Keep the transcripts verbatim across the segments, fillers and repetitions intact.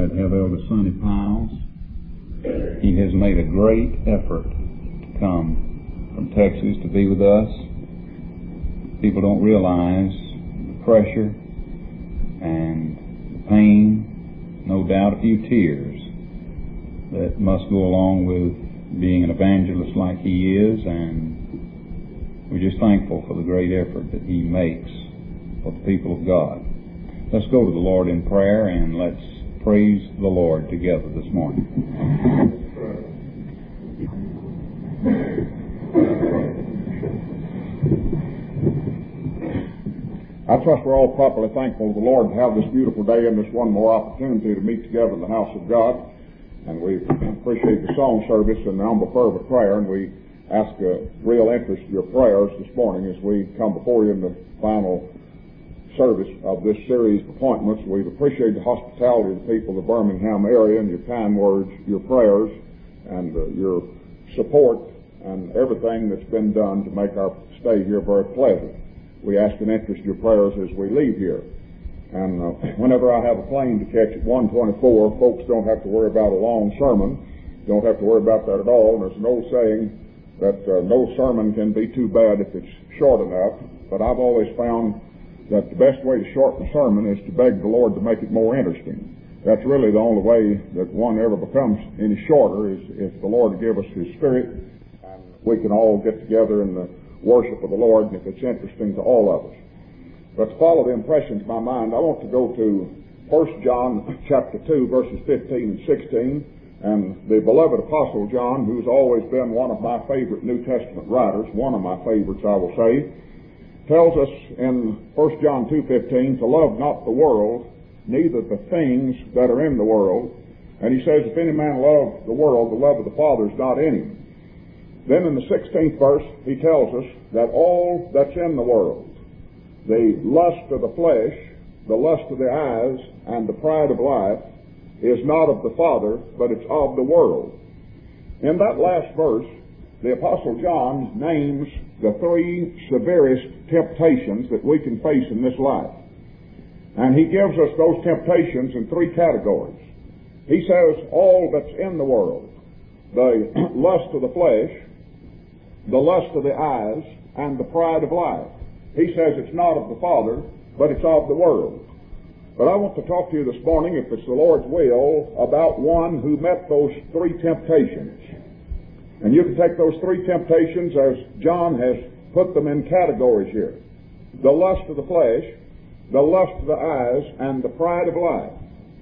glad to have Elder Sonny Piles. He has made a great effort to come from Texas to be with us. People don't realize the pressure and the pain, no doubt a few tears, that must go along with being an evangelist like he is, and we're just thankful for the great effort that he makes for the people of God. Let's go to the Lord in prayer and let's praise the Lord together this morning. I trust we're all properly thankful to the Lord to have this beautiful day and this one more opportunity to meet together in the house of God. And we appreciate the song service and the humble fervent prayer, and we ask a real interest in your prayers this morning as we come before you in the final service of this series of appointments. We appreciate the hospitality of the people of the Birmingham area and your kind words, your prayers, and uh, your support and everything that's been done to make our stay here very pleasant. We ask an interest in your prayers as we leave here. And uh, whenever I have a plane to catch at one twenty-four, folks don't have to worry about a long sermon. Don't have to worry about that at all. And there's an old saying that uh, no sermon can be too bad if it's short enough. But I've always found that the best way to shorten a sermon is to beg the Lord to make it more interesting. That's really the only way that one ever becomes any shorter, is if the Lord will give us His Spirit and we can all get together in the worship of the Lord, and if it's interesting to all of us. But to follow the impressions of my mind, I want to go to First John chapter two, verses fifteen and sixteen, and the beloved Apostle John, who's always been one of my favorite New Testament writers, one of my favorites, I will say, tells us in First John two fifteen to love not the world, neither the things that are in the world. And he says, if any man love the world, the love of the Father is not in him. Then in the sixteenth verse, he tells us that all that's in the world, the lust of the flesh, the lust of the eyes, and the pride of life, is not of the Father, but it's of the world. In that last verse, the Apostle John names the three severest temptations that we can face in this life. And he gives us those temptations in three categories. He says all that's in the world, the lust of the flesh, the lust of the eyes, and the pride of life. He says it's not of the Father, but it's of the world. But I want to talk to you this morning, if it's the Lord's will, about one who met those three temptations. And you can take those three temptations as John has put them in categories here. The lust of the flesh, the lust of the eyes, and the pride of life.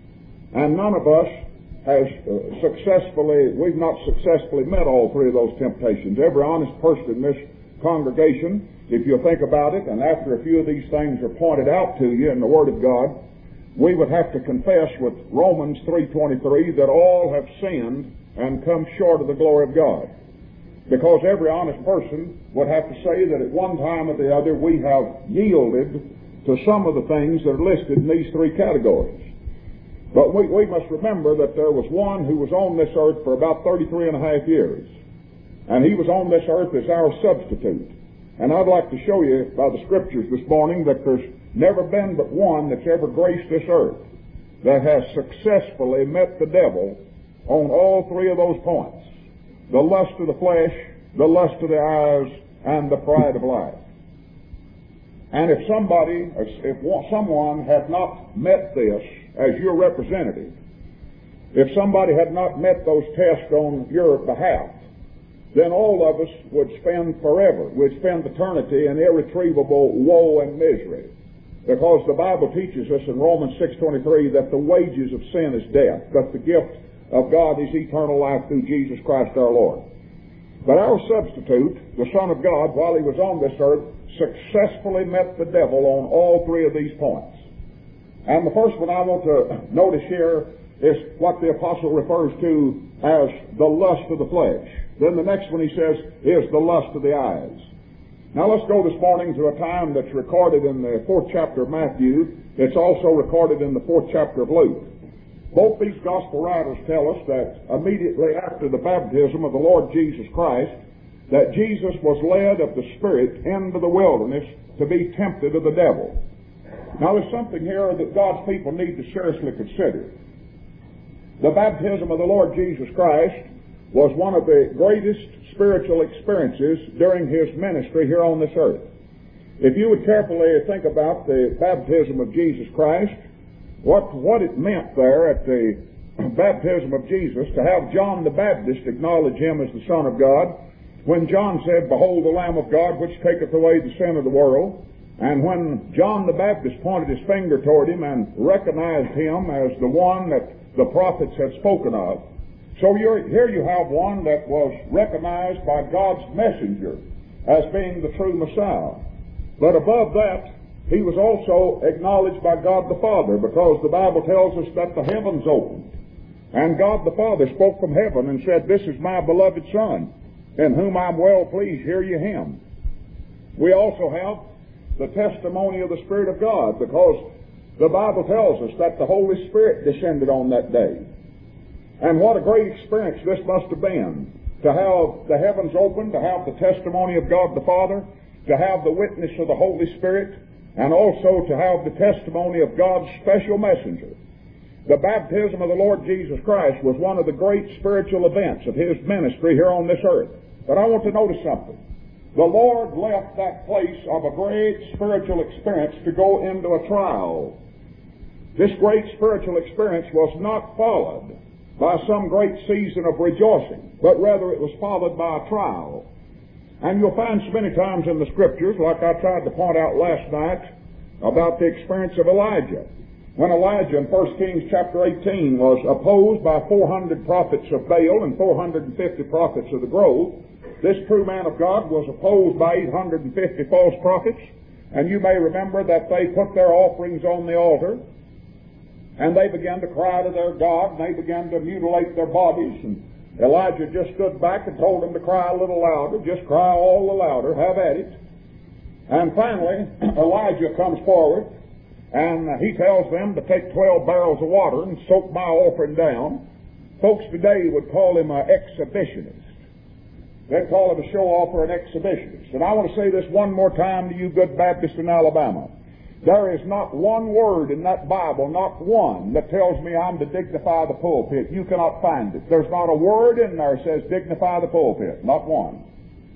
And none of us has uh, successfully, we've not successfully met all three of those temptations. Every honest person in this congregation, if you think about it, and after a few of these things are pointed out to you in the Word of God, we would have to confess with Romans three twenty-three that all have sinned and come short of the glory of God. Because every honest person would have to say that at one time or the other we have yielded to some of the things that are listed in these three categories. But we, we must remember that there was one who was on this earth for about thirty-three and a half years. And he was on this earth as our substitute. And I'd like to show you by the Scriptures this morning that there's never been but one that's ever graced this earth that has successfully met the devil on all three of those points. The lust of the flesh, the lust of the eyes, and the pride of life. And if somebody, if someone had not met this as your representative, if somebody had not met those tests on your behalf, then all of us would spend forever, we'd spend eternity in irretrievable woe and misery. Because the Bible teaches us in Romans six twenty-three that the wages of sin is death, but the gift of God is eternal life through Jesus Christ our Lord. But our substitute, the Son of God, while he was on this earth, successfully met the devil on all three of these points. And the first one I want to notice here is what the apostle refers to as the lust of the flesh. Then the next one he says is the lust of the eyes. Now let's go this morning to a time that's recorded in the fourth chapter of Matthew. It's also recorded in the fourth chapter of Luke. Both these gospel writers tell us that immediately after the baptism of the Lord Jesus Christ, that Jesus was led of the Spirit into the wilderness to be tempted of the devil. Now there's something here that God's people need to seriously consider. the baptism of the Lord Jesus Christ was one of the greatest spiritual experiences during His ministry here on this earth. If you would carefully think about the baptism of Jesus Christ, what, what it meant there at the baptism of Jesus to have John the Baptist acknowledge Him as the Son of God, when John said, "Behold the Lamb of God, which taketh away the sin of the world," and when John the Baptist pointed his finger toward Him and recognized Him as the one that the prophets had spoken of. So you're, here you have one that was recognized by God's messenger as being the true Messiah. But above that, He was also acknowledged by God the Father, because the Bible tells us that the heavens opened, and God the Father spoke from heaven and said, "This is my beloved Son, in whom I'm well pleased, hear ye Him." We also have the testimony of the Spirit of God, because the Bible tells us that the Holy Spirit descended on that day. And what a great experience this must have been, to have the heavens open, to have the testimony of God the Father, to have the witness of the Holy Spirit, and also to have the testimony of God's special messenger. The baptism of the Lord Jesus Christ was one of the great spiritual events of His ministry here on this earth. But I want to notice something. The Lord left that place of a great spiritual experience to go into a trial. This great spiritual experience was not followed by some great season of rejoicing, but rather it was followed by a trial. And you'll find so many times in the Scriptures, like I tried to point out last night, about the experience of Elijah. When Elijah in First Kings chapter eighteen was opposed by four hundred prophets of Baal and four hundred fifty prophets of the grove, this true man of God was opposed by eight hundred fifty false prophets. And you may remember that they put their offerings on the altar, and they began to cry to their God, and they began to mutilate their bodies. And Elijah just stood back and told them to cry a little louder, just cry all the louder, have at it. And finally, Elijah comes forward, and he tells them to take twelve barrels of water and soak my offering down. Folks today would call him an exhibitionist. They'd call him a show-off or an exhibitionist. And I want to say this one more time to you good Baptists in Alabama. There is not one word in that Bible, not one, that tells me I'm to dignify the pulpit. You cannot find it. There's not a word in there that says dignify the pulpit. Not one.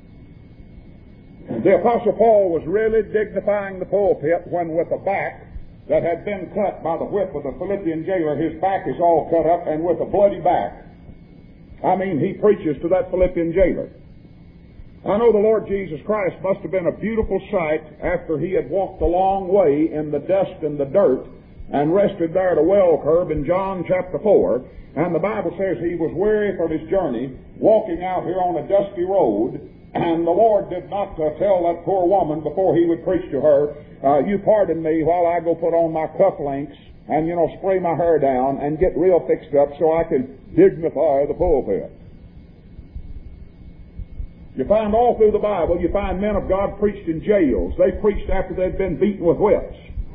The Apostle Paul was really dignifying the pulpit when, with a back that had been cut by the whip of the Philippian jailer, his back is all cut up, and with a bloody back. I mean, he preaches to that Philippian jailer. I know the Lord Jesus Christ must have been a beautiful sight after He had walked a long way in the dust and the dirt and rested there at a well curb in John chapter four. And the Bible says He was weary from His journey, walking out here on a dusty road. And the Lord did not uh, tell that poor woman before He would preach to her, uh, you pardon me while I go put on my cufflinks and, you know, spray my hair down and get real fixed up so I can dignify the pulpit. You find all through the Bible, you find men of God preached in jails. They preached after they'd been beaten with whips.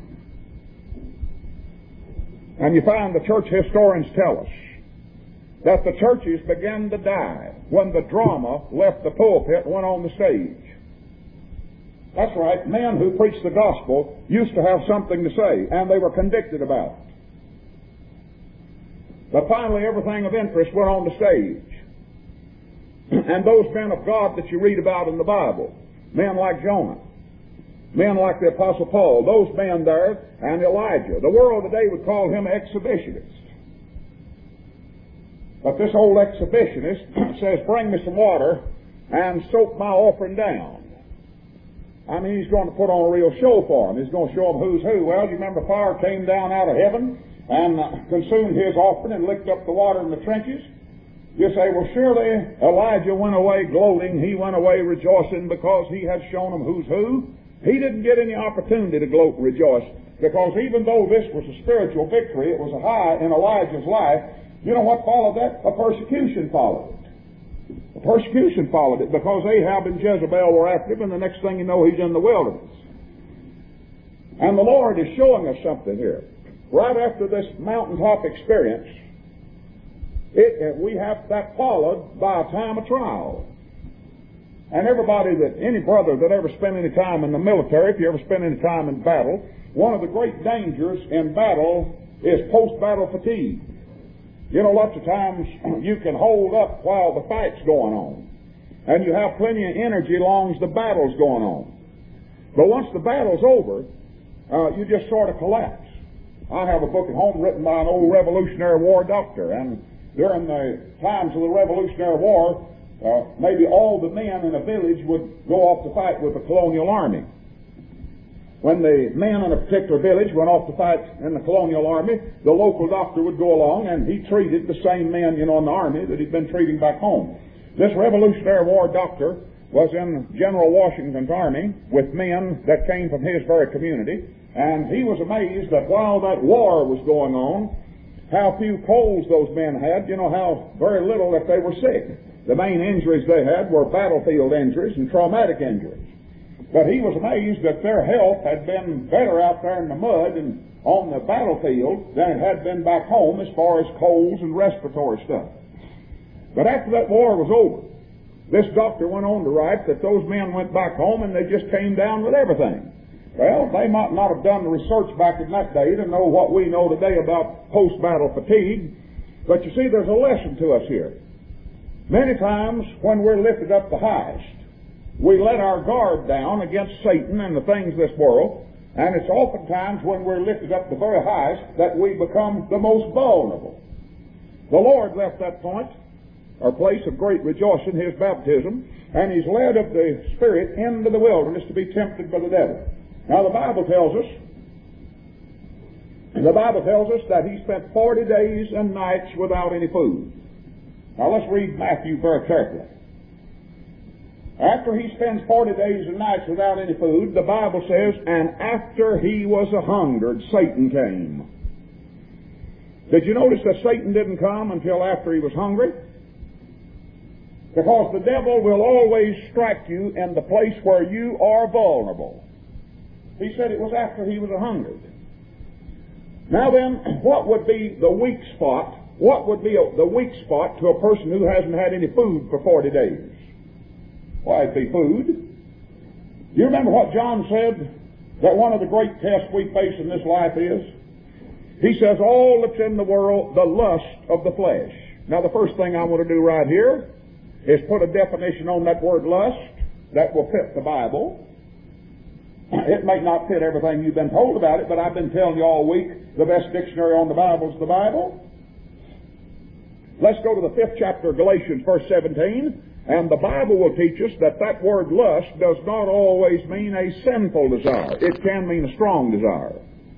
And you find the church historians tell us that the churches began to die when the drama left the pulpit and went on the stage. That's right, men who preached the gospel used to have something to say, and they were convicted about it. But finally, everything of interest went on the stage. And those men of God that you read about in the Bible, men like Jonah, men like the Apostle Paul, those men there, and Elijah, the world today would call him exhibitionist. But this old exhibitionist says, bring me some water and soak my offering down. I mean, he's going to put on a real show for him. He's going to show them who's who. Well, you remember fire came down out of heaven and consumed his offering and licked up the water in the trenches? You say, well, surely Elijah went away gloating. He went away rejoicing because he had shown them who's who. He didn't get any opportunity to gloat and rejoice, because even though this was a spiritual victory, it was a high in Elijah's life. You know what followed that? A persecution followed it. A persecution followed it, because Ahab and Jezebel were after him, and the next thing you know, he's in the wilderness. And the Lord is showing us something here. Right after this mountaintop experience, It, we have that followed by a time of trial. And everybody that, any brother that ever spent any time in the military, if you ever spent any time in battle, one of the great dangers in battle is post-battle fatigue. You know, lots of times you can hold up while the fight's going on, and you have plenty of energy long as the battle's going on. But once the battle's over, uh, you just sort of collapse. I have a book at home written by an old Revolutionary War doctor, and during the times of the Revolutionary War, uh, maybe all the men in a village would go off to fight with the colonial army. When the men in a particular village went off to fight in the colonial army, the local doctor would go along and he treated the same men, you know, in the army that he'd been treating back home. This Revolutionary War doctor was in General Washington's army with men that came from his very community, and he was amazed that while that war was going on, how few colds those men had, you know, how very little if they were sick. The main injuries they had were battlefield injuries and traumatic injuries. But he was amazed that their health had been better out there in the mud and on the battlefield than it had been back home as far as colds and respiratory stuff. But after that war was over, this doctor went on to write that those men went back home and they just came down with everything. Well, they might not have done the research back in that day to know what we know today about post-battle fatigue, but you see, there's a lesson to us here. Many times when we're lifted up the highest, we let our guard down against Satan and the things of this world, and it's oftentimes when we're lifted up the very highest that we become the most vulnerable. The Lord left that point, or place of great rejoicing, his baptism, and he's led of the Spirit into the wilderness to be tempted by the devil. Now the Bible tells us, the Bible tells us that he spent forty days and nights without any food. Now let's read Matthew very carefully. After he spends forty days and nights without any food, the Bible says, and after he was a hungered, Satan came. Did you notice that Satan didn't come until after he was hungry? Because the devil will always strike you in the place where you are vulnerable. He said it was after he was a hungered. Now then, what would be the weak spot? What would be a, the weak spot to a person who hasn't had any food for forty days? Why, it'd be food. Do you remember what John said that one of the great tests we face in this life is? He says, all that's in the world, the lust of the flesh. Now the first thing I want to do right here is put a definition on that word lust that will fit the Bible. It may not fit everything you've been told about it, but I've been telling you all week the best dictionary on the Bible is the Bible. Let's go to the fifth chapter of Galatians, verse seventeen, and the Bible will teach us that that word lust does not always mean a sinful desire. It can mean a strong desire.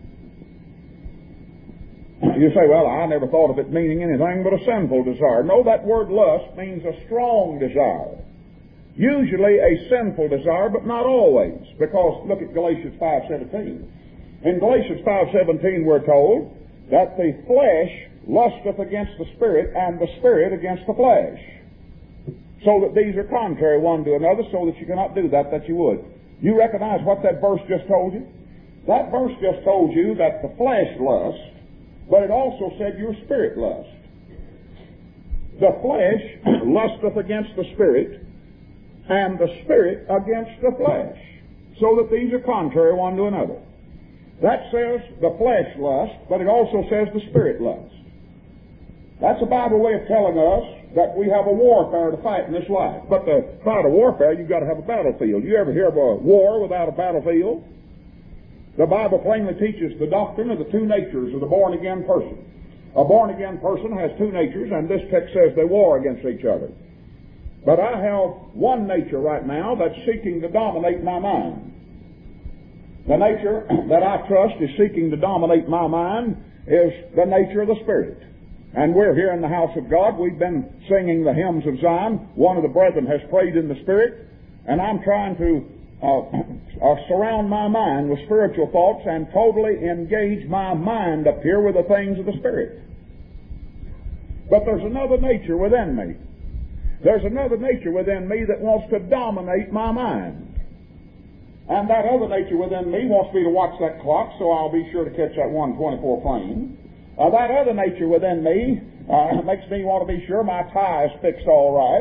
You say, well, I never thought of it meaning anything but a sinful desire. No, that word lust means a strong desire. Usually a sinful desire, but not always. Because look at Galatians five seventeen. In Galatians five seventeen we're told that the flesh lusteth against the Spirit, and the Spirit against the flesh. So that these are contrary one to another, so that you cannot do that that you would. You recognize what that verse just told you? That verse just told you that the flesh lusts, but it also said your spirit lust. The flesh lusteth against the Spirit, and the Spirit against the flesh, so that these are contrary one to another. That says the flesh lust, but it also says the Spirit lust. That's a Bible way of telling us that we have a warfare to fight in this life. But to fight a warfare, you've got to have a battlefield. You ever hear of a war without a battlefield? The Bible plainly teaches the doctrine of the two natures of the born-again person. A born-again person has two natures, and this text says they war against each other. But I have one nature right now that's seeking to dominate my mind. The nature that I trust is seeking to dominate my mind is the nature of the Spirit. And we're here in the house of God. We've been singing the hymns of Zion. One of the brethren has prayed in the Spirit. And I'm trying to uh, uh, surround my mind with spiritual thoughts and totally engage my mind up here with the things of the Spirit. But there's another nature within me. There's another nature within me that wants to dominate my mind. And that other nature within me wants me to watch that clock, so I'll be sure to catch that one twenty-four plane. Uh, that other nature within me uh, makes me want to be sure my tie is fixed all right.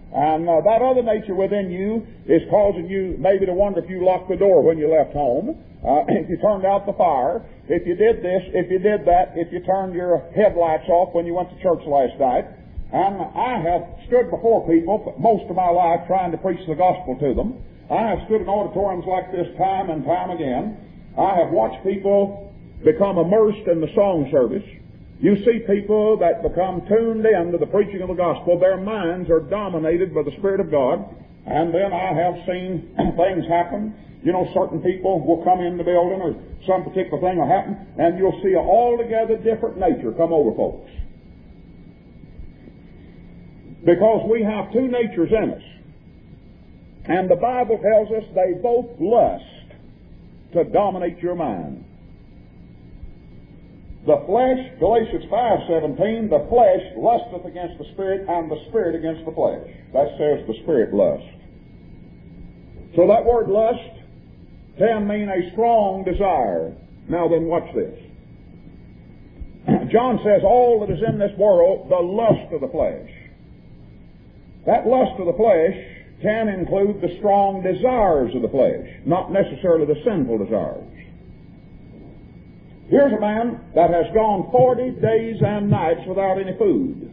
And uh, that other nature within you is causing you maybe to wonder if you locked the door when you left home, uh, if you turned out the fire, if you did this, if you did that, if you turned your headlights off when you went to church last night. And I have stood before people most of my life trying to preach the gospel to them. I have stood in auditoriums like this time and time again. I have watched people become immersed in the song service. You see people that become tuned in to the preaching of the gospel. Their minds are dominated by the Spirit of God. And then I have seen things happen. You know, certain people will come in the building or some particular thing will happen, and you'll see an altogether different nature come over folks. Because we have two natures in us. And the Bible tells us they both lust to dominate your mind. The flesh, Galatians five seventeen, the flesh lusteth against the Spirit, and the Spirit against the flesh. That says the Spirit lust. So that word lust can mean a strong desire. Now then, watch this. John says all that is in this world, the lust of the flesh. That lust of the flesh can include the strong desires of the flesh, not necessarily the sinful desires. Here's a man that has gone forty days and nights without any food.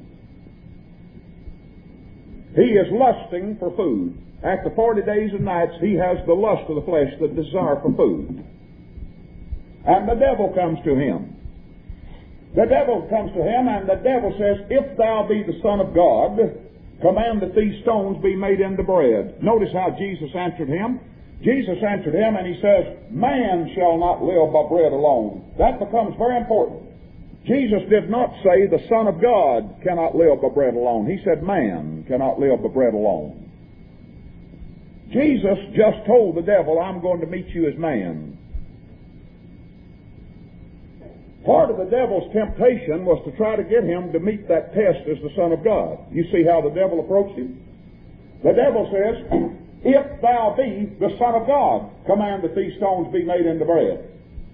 He is lusting for food. After forty days and nights, he has the lust of the flesh, the desire for food. And the devil comes to him. The devil comes to him, and the devil says, if thou be the Son of God, command that these stones be made into bread. Notice how Jesus answered him. Jesus answered him, and he says, man shall not live by bread alone. That becomes very important. Jesus did not say the Son of God cannot live by bread alone. He said man cannot live by bread alone. Jesus just told the devil, I'm going to meet you as man. Part of the devil's temptation was to try to get him to meet that test as the Son of God. You see how the devil approached him? The devil says, if thou be the Son of God, command that these stones be made into bread.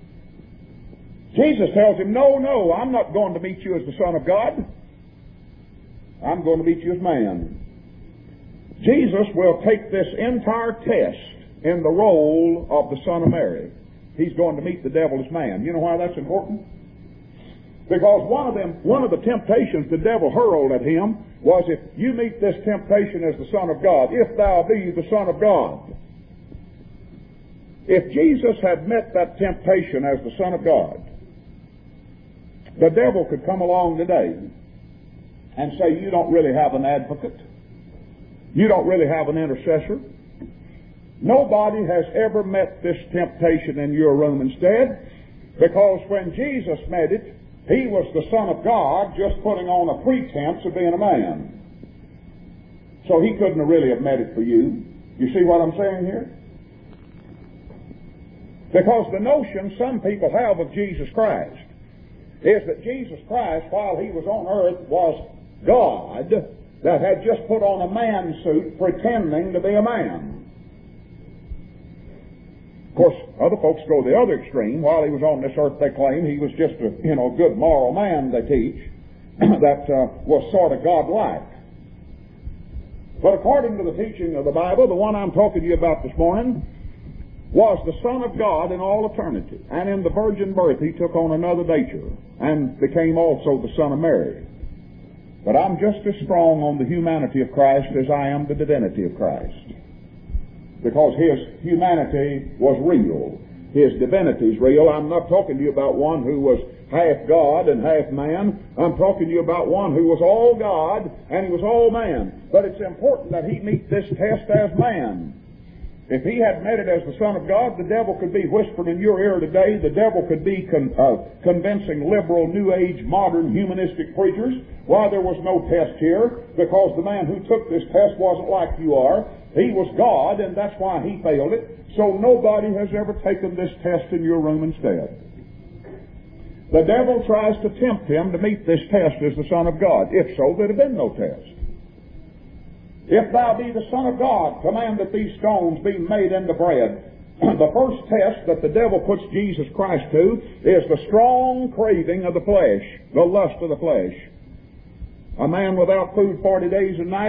Jesus tells him, no, no, I'm not going to meet you as the Son of God. I'm going to meet you as man. Jesus will take this entire test in the role of the Son of Mary. He's going to meet the devil as man. You know why that's important? Because one of them, one of the temptations the devil hurled at him was, if you meet this temptation as the Son of God, if thou be the Son of God. If Jesus had met that temptation as the Son of God, the devil could come along today and say, you don't really have an advocate. You don't really have an intercessor. Nobody has ever met this temptation in your room instead, because when Jesus met it, he was the Son of God, just putting on a pretense of being a man. So he couldn't have really have met it for you. You see what I'm saying here? Because the notion some people have of Jesus Christ is that Jesus Christ, while he was on earth, was God that had just put on a man suit pretending to be a man. Of course, other folks go the other extreme. While he was on this earth, they claim he was just a, you know, good moral man, they teach, that uh, was sort of God-like. But according to the teaching of the Bible, the one I'm talking to you about this morning was the Son of God in all eternity. And in the virgin birth, he took on another nature and became also the Son of Mary. But I'm just as strong on the humanity of Christ as I am the divinity of Christ. Because his humanity was real. His divinity is real. I'm not talking to you about one who was half God and half man. I'm talking to you about one who was all God and he was all man. But it's important that he meet this test as man. If he had met it as the Son of God, the devil could be whispering in your ear today. The devil could be con- uh, convincing liberal, New Age, modern, humanistic preachers why there was no test here, because the man who took this test wasn't like you are. He was God, and that's why he failed it. So nobody has ever taken this test in your room instead. The devil tries to tempt him to meet this test as the Son of God. If so, there'd have been no test. If thou be the Son of God, command that these stones be made into bread. The first test that the devil puts Jesus Christ to is the strong craving of the flesh, the lust of the flesh. A man without food forty days and nights,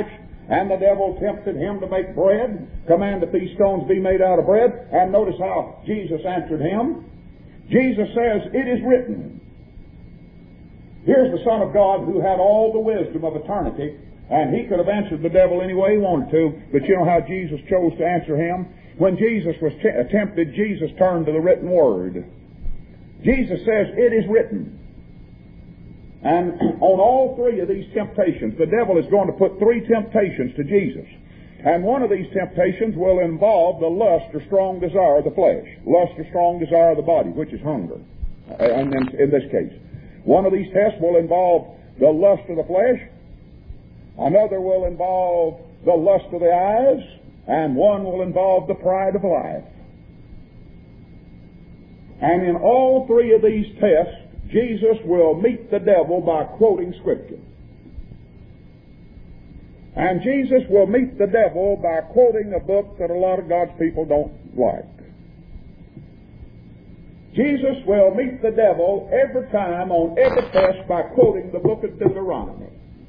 And the devil tempted him to make bread, command that these stones be made out of bread. And notice how Jesus answered him. Jesus says, it is written. Here's the Son of God who had all the wisdom of eternity, and he could have answered the devil any way he wanted to, but you know how Jesus chose to answer him? When Jesus was t- tempted, Jesus turned to the written word. Jesus says, it is written. And on all three of these temptations, the devil is going to put three temptations to Jesus. And one of these temptations will involve the lust or strong desire of the flesh. Lust or strong desire of the body, which is hunger, and in, in this case. One of these tests will involve the lust of the flesh. Another will involve the lust of the eyes. And one will involve the pride of life. And in all three of these tests, Jesus will meet the devil by quoting Scripture. And Jesus will meet the devil by quoting a book that a lot of God's people don't like. Jesus will meet the devil every time on every test by quoting the book of Deuteronomy.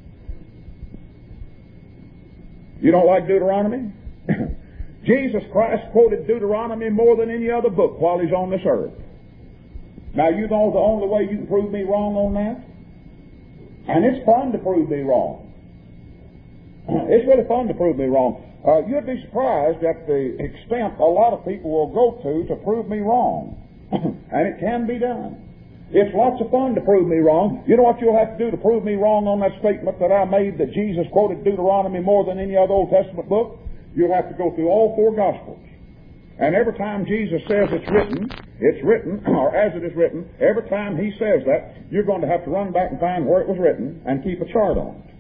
You don't like Deuteronomy? Jesus Christ quoted Deuteronomy more than any other book while he's on this earth. Now, you know the only way you can prove me wrong on that? And it's fun to prove me wrong. It's really fun to prove me wrong. Uh, you'd be surprised at the extent a lot of people will go to to prove me wrong. And it can be done. It's lots of fun to prove me wrong. You know what you'll have to do to prove me wrong on that statement that I made that Jesus quoted Deuteronomy more than any other Old Testament book? You'll have to go through all four Gospels. And every time Jesus says it's written, it's written, or as it is written, every time he says that, you're going to have to run back and find where it was written and keep a chart on it.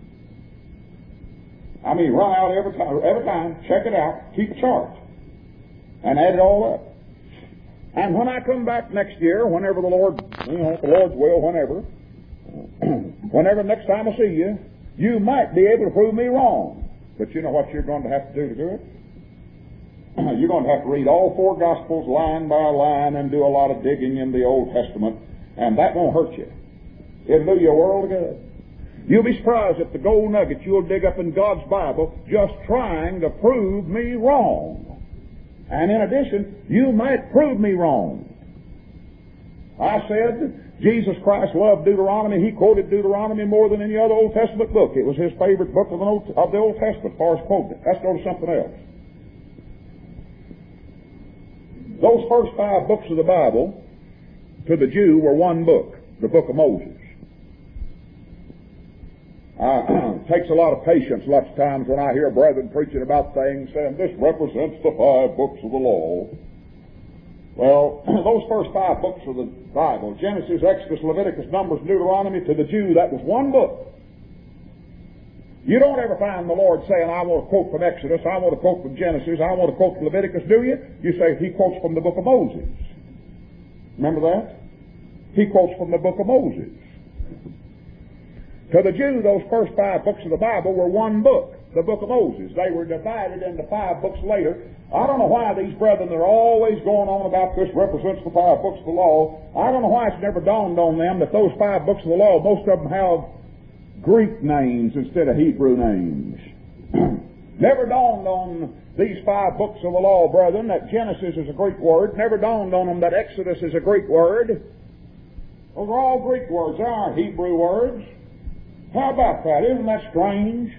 I mean, run out every time, every time, check it out, keep a chart, and add it all up. And when I come back next year, whenever the Lord, you know, the Lord's will, whenever, whenever next time I see you, you might be able to prove me wrong. But you know what you're going to have to do to do it? You're going to have to read all four Gospels line by line and do a lot of digging in the Old Testament, and that won't hurt you. It'll do you a world of good. You'll be surprised at the gold nuggets you'll dig up in God's Bible just trying to prove me wrong. And in addition, you might prove me wrong. I said Jesus Christ loved Deuteronomy. He quoted Deuteronomy more than any other Old Testament book. It was his favorite book of the Old, of the Old Testament as far as quoting it. Let's go to something else. Those first five books of the Bible, to the Jew, were one book, the book of Moses. Uh, it takes a lot of patience lots of times when I hear brethren preaching about things saying this represents the five books of the law. Well, those first five books of the Bible, Genesis, Exodus, Leviticus, Numbers, Deuteronomy, to the Jew, that was one book. You don't ever find the Lord saying, I want to quote from Exodus, I want to quote from Genesis, I want to quote from Leviticus, do you? You say, he quotes from the book of Moses. Remember that? He quotes from the book of Moses. To the Jew, those first five books of the Bible were one book, the book of Moses. They were divided into five books later. I don't know why these brethren are always going on about this represents the five books of the law. I don't know why it's never dawned on them that those five books of the law, most of them have Greek names instead of Hebrew names. Never dawned on these five books of the law, brethren, that Genesis is a Greek word. Never dawned on them that Exodus is a Greek word. Those are all Greek words. They aren't Hebrew words. How about that? Isn't that strange?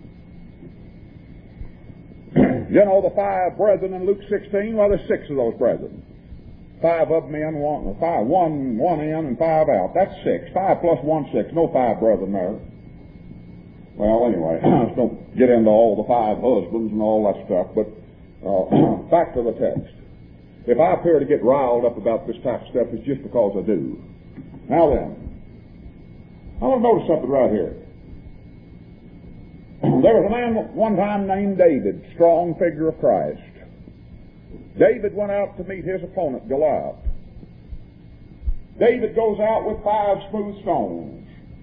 You know, the five brethren in Luke sixteen, well, there's six of those brethren. Five of them in, one, five, one, one in, and five out. That's six. Five plus one, six. No five brethren there. Well, anyway, let's don't get into all the five husbands and all that stuff, but uh, back to the text. If I appear to get riled up about this type of stuff, it's just because I do. Now then, I want to notice something right here. There was a man one time named David, strong figure of Christ. David went out to meet his opponent, Goliath. David goes out with five smooth stones.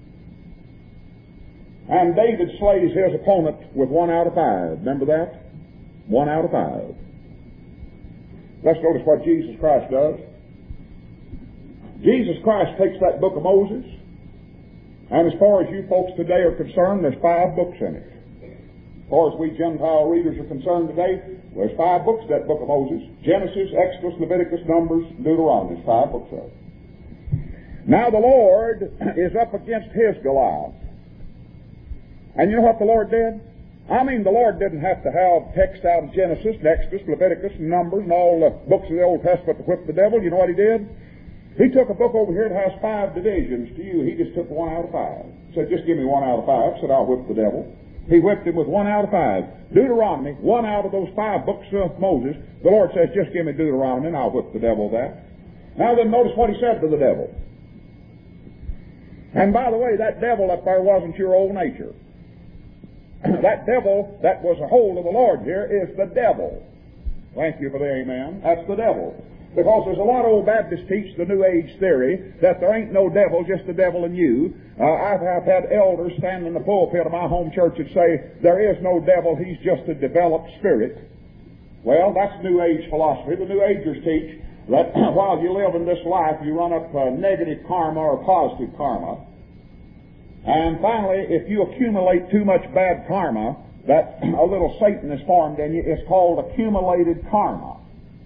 And David slays his opponent with one out of five. Remember that? One out of five. Let's notice what Jesus Christ does. Jesus Christ takes that book of Moses, and as far as you folks today are concerned, there's five books in it. As far as we Gentile readers are concerned today, there's five books in that book of Moses. Genesis, Exodus, Leviticus, Numbers, Deuteronomy. There's five books of it. Now the Lord is up against his Goliath. And you know what the Lord did? I mean, the Lord didn't have to have text out of Genesis, Exodus, Leviticus, and Numbers, and all the books of the Old Testament to whip the devil. You know what he did? He took a book over here that has five divisions to you. He just took one out of five. Said, just give me one out of five. Said, I'll whip the devil. He whipped him with one out of five. Deuteronomy, one out of those five books of Moses. The Lord says, just give me Deuteronomy and I'll whip the devil with that. Now then, notice what he said to the devil. And by the way, that devil up there wasn't your old nature. That devil that was a hold of the Lord here is the devil. Thank you for the amen. That's the devil. Because there's a lot of old Baptists teach the New Age theory that there ain't no devil, just the devil in you. Uh, I've, I've had elders stand in the pulpit of my home church and say, there is no devil, he's just a developed spirit. Well, that's New Age philosophy. The New Agers teach that while you live in this life, you run up uh, negative karma or positive karma. And finally, if you accumulate too much bad karma, that a little Satan is formed in you. It's called accumulated karma.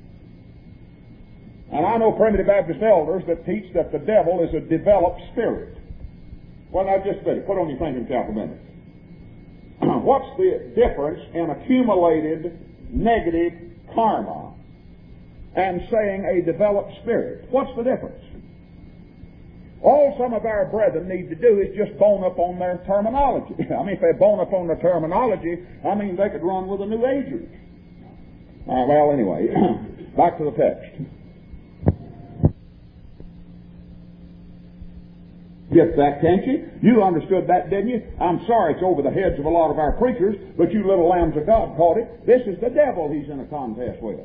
And I know primitive Baptist elders that teach that the devil is a developed spirit. Well, now just a minute. Put on your thinking cap a minute. What's the difference in accumulated negative karma and saying a developed spirit? What's the difference? All some of our brethren need to do is just bone up on their terminology. I mean, if they bone up on their terminology, I mean, they could run with the New Agers. Uh, well, anyway, back to the text. Get that, can't you? You understood that, didn't you? I'm sorry it's over the heads of a lot of our preachers, but you little lambs of God caught it. This is the devil he's in a contest with.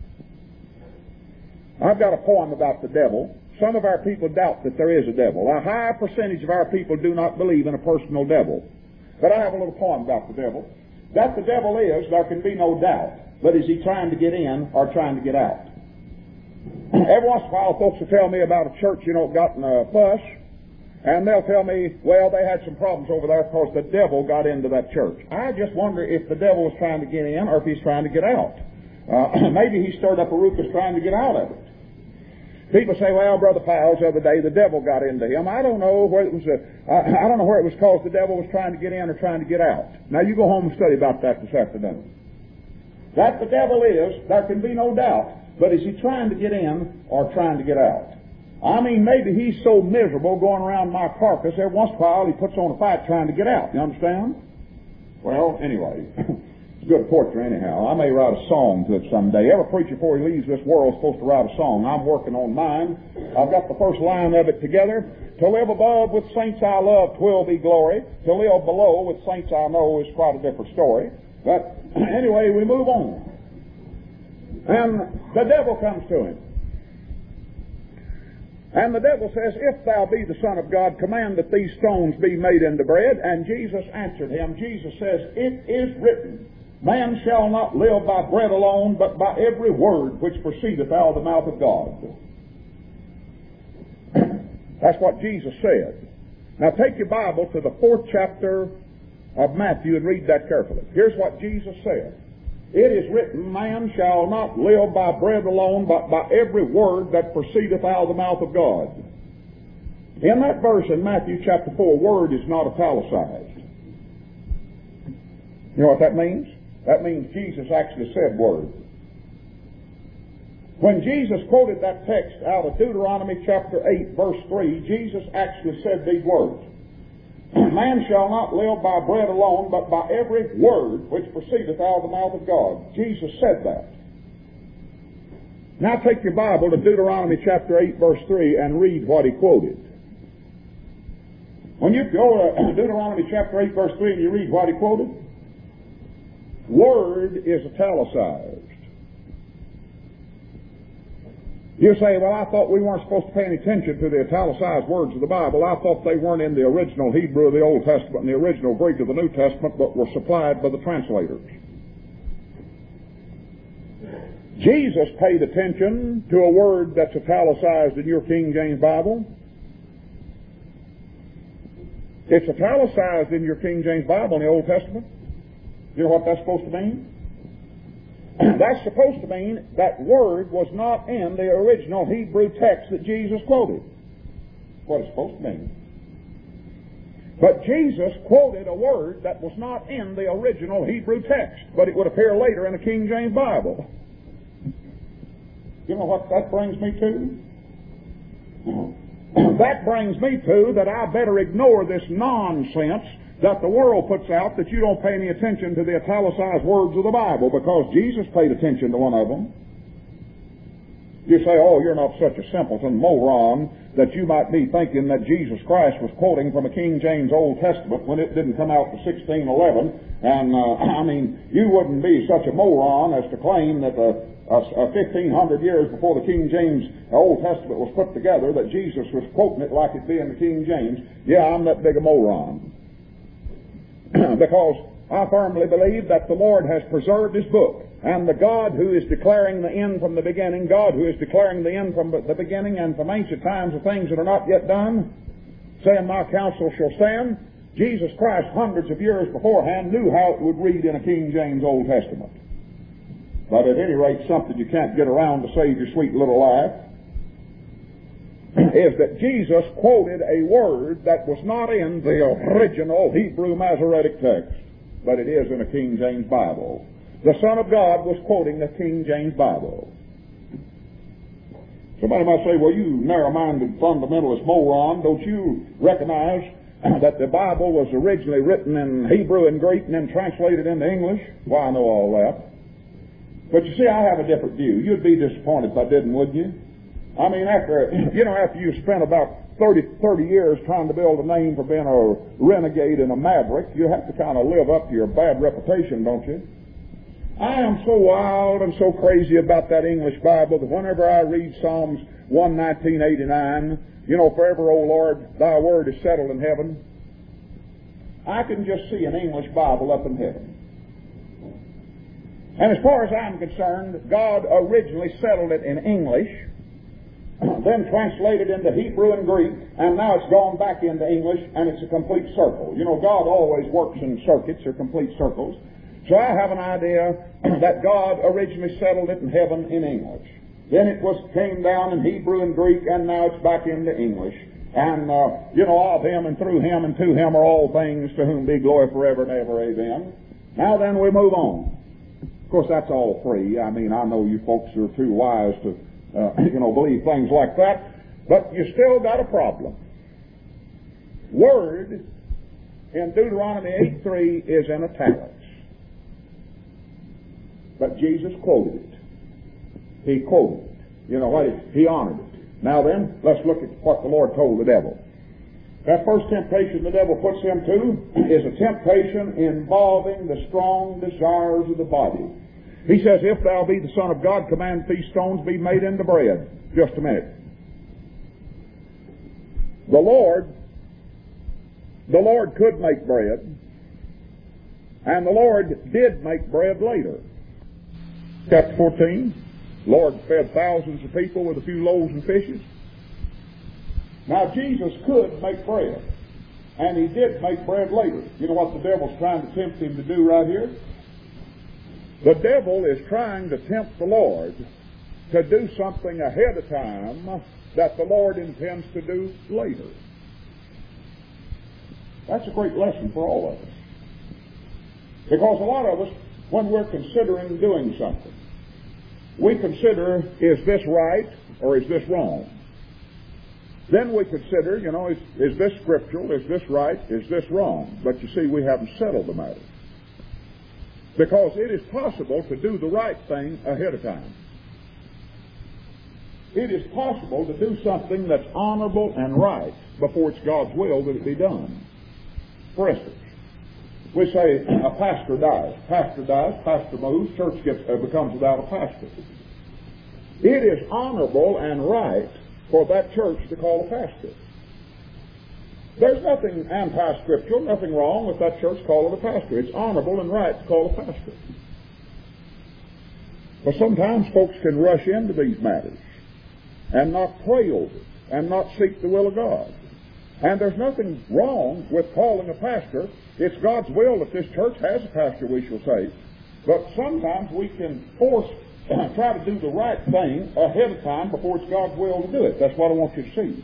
I've got a poem about the devil. Some of our people doubt that there is a devil. A high percentage of our people do not believe in a personal devil. But I have a little poem about the devil. That the devil is, there can be no doubt. But is he trying to get in or trying to get out? Every once in a while, folks will tell me about a church, you know, got in a fuss. And they'll tell me, well, they had some problems over there because the devil got into that church. I just wonder if the devil was trying to get in or if he's trying to get out. Uh, maybe he stirred up a ruckus trying to get out of it. People say, well, Brother Powell's the other day, the devil got into him. I don't know where it was, a, I, I don't know where it was because the devil was trying to get in or trying to get out. Now you go home and study about that this afternoon. That the devil is, there can be no doubt. But is he trying to get in or trying to get out? I mean, maybe he's so miserable going around my carcass, every once in a while he puts on a fight trying to get out. You understand? Well, anyway, it's good poetry anyhow. I may write a song to it someday. Every preacher before he leaves this world is supposed to write a song. I'm working on mine. I've got the first line of it together. To live above with saints I love, 'twill be glory. To live below with saints I know is quite a different story. But anyway, we move on. And the devil comes to him. And the devil says, if thou be the Son of God, command that these stones be made into bread. And Jesus answered him. Jesus says, it is written, man shall not live by bread alone, but by every word which proceedeth out of the mouth of God. That's what Jesus said. Now take your Bible to the fourth chapter of Matthew and read that carefully. Here's what Jesus said. It is written, man shall not live by bread alone, but by every word that proceedeth out of the mouth of God. In that verse in Matthew chapter four, word is not italicized. You know what that means? That means Jesus actually said word. When Jesus quoted that text out of Deuteronomy chapter eight, verse three, Jesus actually said these words. Man shall not live by bread alone, but by every word which proceedeth out of the mouth of God. Jesus said that. Now take your Bible to Deuteronomy chapter eight, verse three, and read what he quoted. When you go to Deuteronomy chapter eight, verse three, and you read what he quoted, word is italicized. You say, well, I thought we weren't supposed to pay any attention to the italicized words of the Bible. I thought they weren't in the original Hebrew of the Old Testament and the original Greek of the New Testament, but were supplied by the translators. Jesus paid attention to a word that's italicized in your King James Bible. It's italicized in your King James Bible in the Old Testament. You know what that's supposed to mean? That's supposed to mean that word was not in the original Hebrew text that Jesus quoted. That's what it's supposed to mean. But Jesus quoted a word that was not in the original Hebrew text, but it would appear later in the King James Bible. You know what that brings me to? That brings me to that I better ignore this nonsense that the world puts out that you don't pay any attention to the italicized words of the Bible, because Jesus paid attention to one of them. You say, oh, you're not such a simpleton moron that you might be thinking that Jesus Christ was quoting from a King James Old Testament when it didn't come out to sixteen eleven. And, uh, I mean, you wouldn't be such a moron as to claim that uh, uh, fifteen hundred years before the King James Old Testament was put together that Jesus was quoting it like it be in the King James. Yeah, I'm that big a moron. Because I firmly believe that the Lord has preserved His book. And the God who is declaring the end from the beginning, God who is declaring the end from the beginning and from ancient times of things that are not yet done, saying, my counsel shall stand, Jesus Christ, hundreds of years beforehand, knew how it would read in a King James Old Testament. But at any rate, something you can't get around to save your sweet little life is that Jesus quoted a word that was not in the original Hebrew Masoretic text, but it is in a King James Bible. The Son of God was quoting the King James Bible. Somebody might say, well, you narrow-minded fundamentalist moron, don't you recognize that the Bible was originally written in Hebrew and Greek and then translated into English? Well, I know all that. But you see, I have a different view. You'd be disappointed if I didn't, wouldn't you? I mean, after, you know, after you spent about thirty, thirty years trying to build a name for being a renegade and a maverick, you have to kind of live up to your bad reputation, don't you? I am so wild and so crazy about that English Bible that whenever I read Psalms one nineteen eighty-nine, you know, forever, O Lord, thy word is settled in heaven, I can just see an English Bible up in heaven. And as far as I'm concerned, God originally settled it in English, then translated into Hebrew and Greek, and now it's gone back into English, and it's a complete circle. You know, God always works in circuits or complete circles. So I have an idea that God originally settled it in heaven in English. Then it was came down in Hebrew and Greek, and now it's back into English. And, uh, you know, of Him and through Him and to Him are all things, to whom be glory forever and ever, amen. Now then we move on. Of course, that's all free. I mean, I know you folks are too wise to, uh, you know, believe things like that. But you still got a problem. Word in Deuteronomy eight three is in italics. But Jesus quoted it. He quoted it. You know what? He honored it. Now then, let's look at what the Lord told the devil. That first temptation the devil puts him to is a temptation involving the strong desires of the body. He says, if thou be the Son of God, command these stones be made into bread. Just a minute. The Lord, the Lord could make bread, and the Lord did make bread later. Chapter fourteen, Lord fed thousands of people with a few loaves and fishes. Now, Jesus could make bread, and He did make bread later. You know what the devil's trying to tempt Him to do right here? The devil is trying to tempt the Lord to do something ahead of time that the Lord intends to do later. That's a great lesson for all of us. Because a lot of us, when we're considering doing something, we consider, is this right or is this wrong? Then we consider, you know, is, is this scriptural? Is this right? Is this wrong? But you see, we haven't settled the matter. Because it is possible to do the right thing ahead of time. It is possible to do something that's honorable and right before it's God's will that it be done. For instance, we say a pastor dies. Pastor dies, pastor moves, church gets, uh, becomes without a pastor. It is honorable and right for that church to call a pastor. There's nothing anti-scriptural, nothing wrong with that church calling a pastor. It's honorable and right to call a pastor. But sometimes folks can rush into these matters and not pray over it and not seek the will of God. And there's nothing wrong with calling a pastor. It's God's will that this church has a pastor, we shall say. But sometimes we can force, try to do the right thing ahead of time before it's God's will to do it. That's what I want you to see.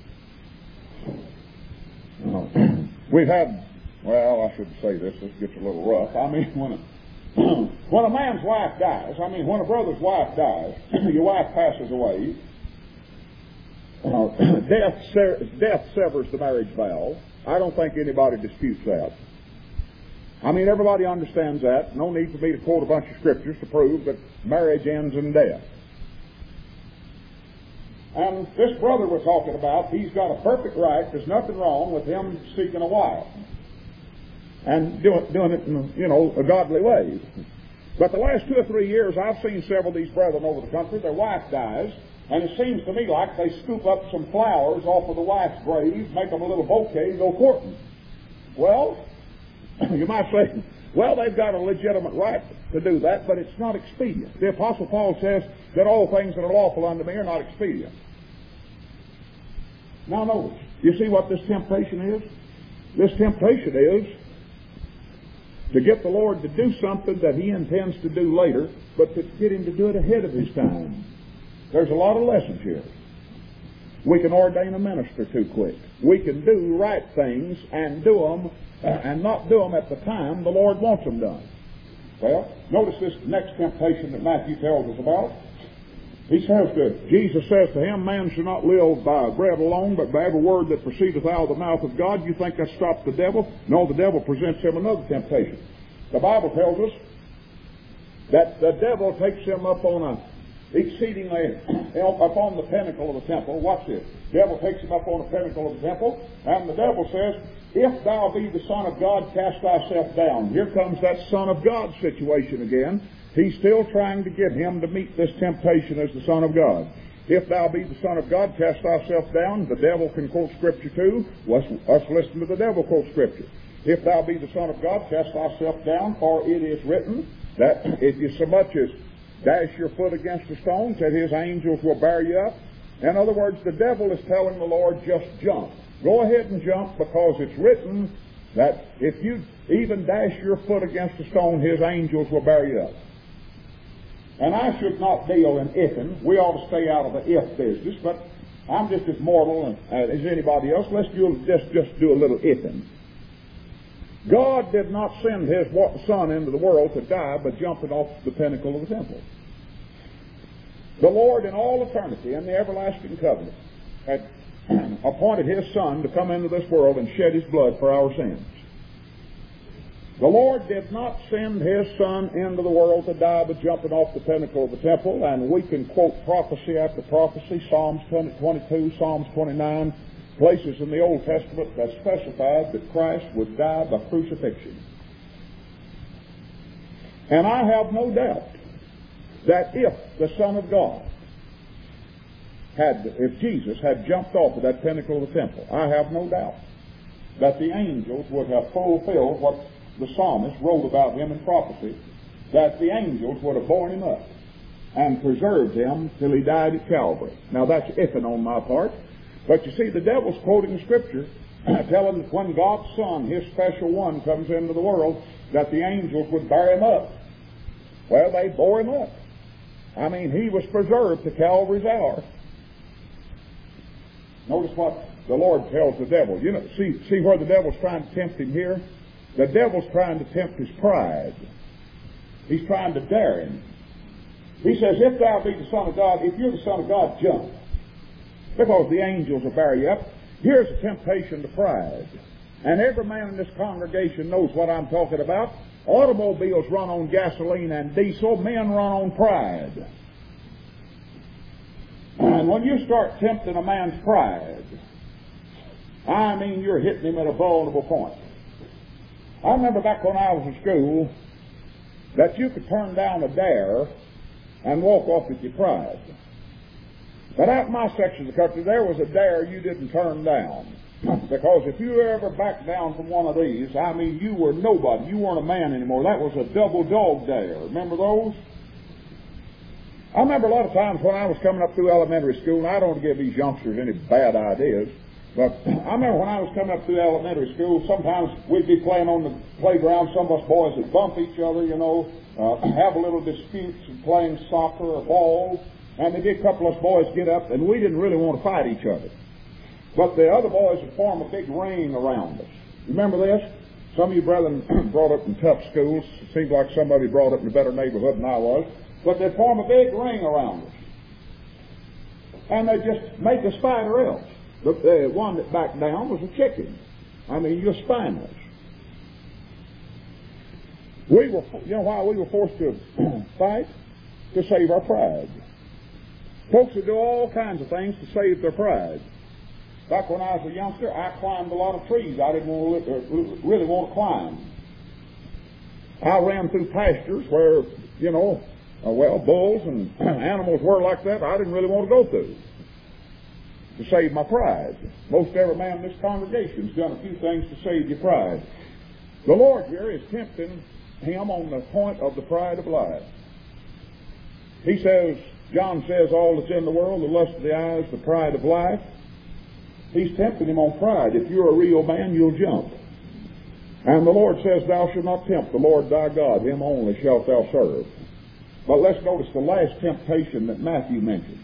We've had, well, I shouldn't say this, this gets a little rough. I mean, when a, when a man's wife dies, I mean, when a brother's wife dies, your wife passes away, uh, death, ser- death severs the marriage vow. I don't think anybody disputes that. I mean, everybody understands that. No need for me to quote a bunch of scriptures to prove that marriage ends in death. And this brother we're talking about, he's got a perfect right. There's nothing wrong with him seeking a wife and doing, doing it in, you know, a godly way. But the last two or three years, I've seen several of these brethren over the country. Their wife dies, and it seems to me like they scoop up some flowers off of the wife's grave, make them a little bouquet, and go courting. Well, you might say, well, they've got a legitimate right to do that, but it's not expedient. The Apostle Paul says that all things that are lawful unto me are not expedient. Now notice, you see what this temptation is? This temptation is to get the Lord to do something that He intends to do later, but to get Him to do it ahead of His time. There's a lot of lessons here. We can ordain a minister too quick. We can do right things and do them Uh, and not do them at the time the Lord wants them done. Well, notice this next temptation that Matthew tells us about. He says to, Jesus says to him, man shall not live by bread alone, but by every word that proceedeth out of the mouth of God. You think that stops the devil? No, the devil presents him another temptation. The Bible tells us that the devil takes him up on a exceedingly, up on the pinnacle of the temple. Watch this. The devil takes him up on the pinnacle of the temple, and the devil says, if thou be the Son of God, cast thyself down. Here comes that Son of God situation again. He's still trying to get him to meet this temptation as the Son of God. If thou be the Son of God, cast thyself down. The devil can quote Scripture too. Let's, let's listen to the devil quote Scripture. If thou be the Son of God, cast thyself down, for it is written that if you so much as dash your foot against a stone, that His angels will bear you up. In other words, the devil is telling the Lord, just jump. Go ahead and jump, because it's written that if you even dash your foot against a stone, His angels will bear you up. And I should not deal in ifing. We ought to stay out of the if business, but I'm just as mortal as anybody else. Let's do, just, just do a little ifing. God did not send His Son into the world to die by jumping off the pinnacle of the temple. The Lord in all eternity in the everlasting covenant had appointed His Son to come into this world and shed His blood for our sins. The Lord did not send His Son into the world to die by jumping off the pinnacle of the temple, and we can quote prophecy after prophecy, Psalms twenty-two, Psalms twenty-nine, places in the Old Testament that specified that Christ would die by crucifixion. And I have no doubt that if the Son of God had, if Jesus had jumped off of that pinnacle of the temple, I have no doubt that the angels would have fulfilled what the psalmist wrote about Him in prophecy, that the angels would have borne Him up and preserved Him till He died at Calvary. Now that's ifing on my part, but you see, the devil's quoting the Scripture, telling that when God's Son, His special one, comes into the world, that the angels would bear Him up. Well, they bore Him up. I mean, He was preserved to Calvary's hour. Notice what the Lord tells the devil. You know, see, see where the devil's trying to tempt him here? The devil's trying to tempt his pride. He's trying to dare him. He says, if thou be the Son of God, if you're the Son of God, jump. Because the angels will bear you up. Here's a temptation to pride. And every man in this congregation knows what I'm talking about. Automobiles run on gasoline and diesel. Men run on pride. And when you start tempting a man's pride, I mean you're hitting him at a vulnerable point. I remember back when I was in school that you could turn down a dare and walk off with your pride. But out in my section of the country, there was a dare you didn't turn down. Because if you ever backed down from one of these, I mean, you were nobody. You weren't a man anymore. That was a double dog dare. Remember those? I remember a lot of times when I was coming up through elementary school, and I don't want to give these youngsters any bad ideas, But I remember when I was coming up through elementary school, sometimes we'd be playing on the playground. Some of us boys would bump each other, you know, uh, have a little disputes of playing soccer or ball. And there'd be a couple of us boys get up, and we didn't really want to fight each other. But the other boys would form a big ring around us. You remember this? Some of you brethren brought up in tough schools. It seems like somebody brought up in a better neighborhood than I was. But they'd form a big ring around us. And they'd just make us fight or else. The, the one that backed down was a chicken. I mean, you're spineless. We were, you know why we were forced to fight? To save our pride. Folks would do all kinds of things to save their pride. Back when I was a youngster, I climbed a lot of trees I didn't want to, uh, really want to climb. I ran through pastures where, you know, uh, well, bulls and animals were like that. I didn't really want to go through. To save my pride. Most every man in this congregation has done a few things to save your pride. The Lord here is tempting him on the point of the pride of life. He says, John says, all that's in the world, the lust of the eyes, the pride of life. He's tempting him on pride. If you're a real man, you'll jump. And the Lord says, thou shalt not tempt the Lord thy God, him only shalt thou serve. But let's notice the last temptation that Matthew mentions.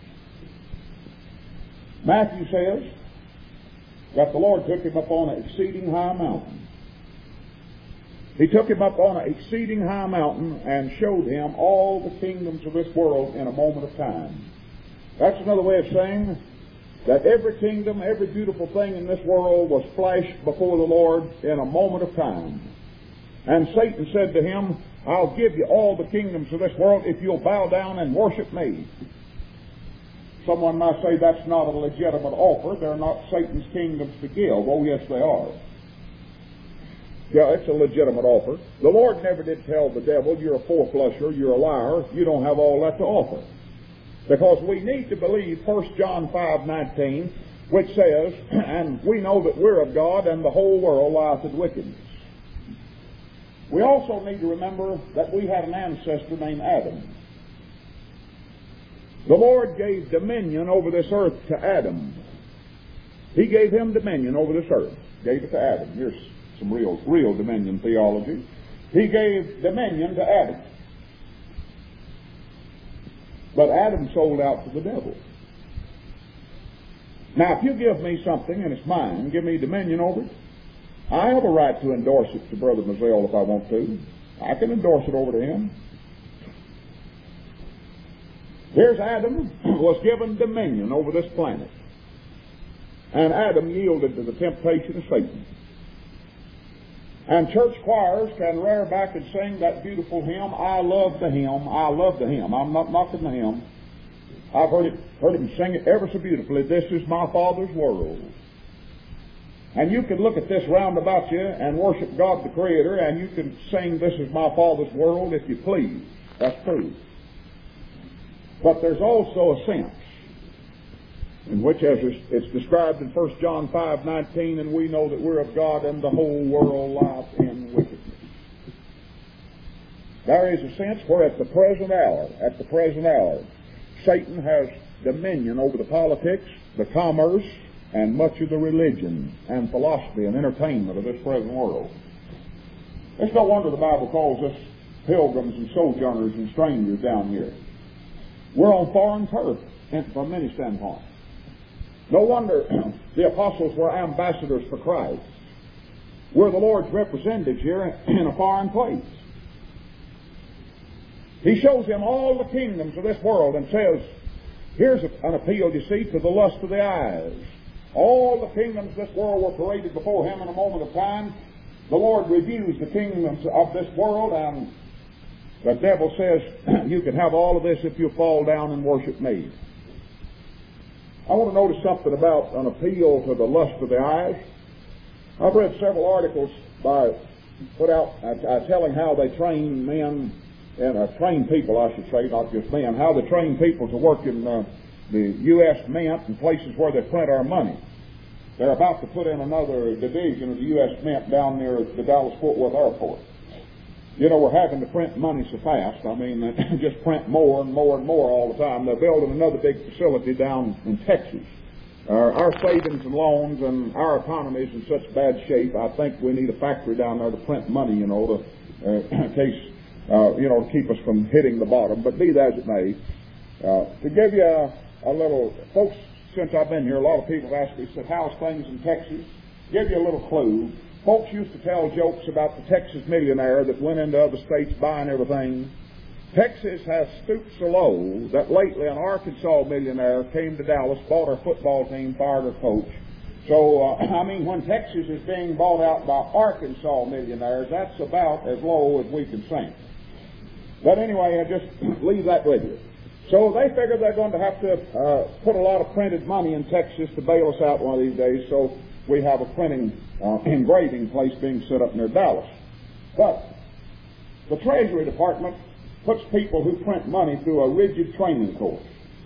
Matthew says that the Lord took him up on an exceeding high mountain. He took him up on an exceeding high mountain and showed him all the kingdoms of this world in a moment of time. That's another way of saying that every kingdom, every beautiful thing in this world was flashed before the Lord in a moment of time. And Satan said to him, I'll give you all the kingdoms of this world if you'll bow down and worship me. Someone might say that's not a legitimate offer. They're not Satan's kingdoms to give. Oh, yes, they are. Yeah, it's a legitimate offer. The Lord never did tell the devil, you're a four-flusher, you're a liar, you don't have all that to offer. Because we need to believe First John five nineteen, which says, and we know that we're of God, and the whole world lieth in wickedness. We also need to remember that we had an ancestor named Adam. The Lord gave dominion over this earth to Adam. He gave him dominion over this earth. Gave it to Adam. Here's some real, real dominion theology. He gave dominion to Adam. But Adam sold out to the devil. Now, if you give me something and it's mine, give me dominion over it, I have a right to endorse it to Brother Mazzell if I want to. I can endorse it over to him. Here's Adam, was given dominion over this planet. And Adam yielded to the temptation of Satan. And church choirs can rear back and sing that beautiful hymn, I love the hymn, I love the hymn. I'm not knocking the hymn. I've heard it, heard him sing it ever so beautifully. This is my Father's world. And you can look at this round about you and worship God the Creator, and you can sing This is my Father's world if you please. That's true. But there's also a sense in which, as it's described in First John five nineteen, and we know that we're of God and the whole world lieth in wickedness. There is a sense where at the present hour, at the present hour, Satan has dominion over the politics, the commerce, and much of the religion and philosophy and entertainment of this present world. It's no wonder the Bible calls us pilgrims and sojourners and strangers down here. We're on foreign turf from many standpoints. No wonder the apostles were ambassadors for Christ. We're the Lord's representatives here in a foreign place. He shows him all the kingdoms of this world and says, here's an appeal, you see, to the lust of the eyes. All the kingdoms of this world were paraded before him in a moment of time. The Lord reviews the kingdoms of this world, and the devil says, you can have all of this if you fall down and worship me. I want to notice something about an appeal to the lust of the eyes. I've read several articles by put out uh, telling how they train men, and uh, train people, I should say, not just men, how they train people to work in uh, the U S Mint and places where they print our money. They're about to put in another division of the U S Mint down near the Dallas-Fort Worth Airport. You know, we're having to print money so fast. I mean, just print more and more and more all the time. They're building another big facility down in Texas. our, our savings and loans and our economy is in such bad shape, I think we need a factory down there to print money, you know, to, uh, in case, uh, you know, to keep us from hitting the bottom. But be that as it may, uh, to give you a, a little, folks, since I've been here, a lot of people have asked me, said, how's things in Texas? Give you a little clue. Folks used to tell jokes about the Texas millionaire that went into other states buying everything. Texas has stooped so low that lately an Arkansas millionaire came to Dallas, bought our football team, fired our coach. So, uh, I mean, when Texas is being bought out by Arkansas millionaires, that's about as low as we can sink. But anyway, I just leave that with you. So they figure they're going to have to uh, put a lot of printed money in Texas to bail us out one of these days, so we have a printing, uh, engraving place being set up near Dallas. But the Treasury Department puts people who print money through a rigid training course.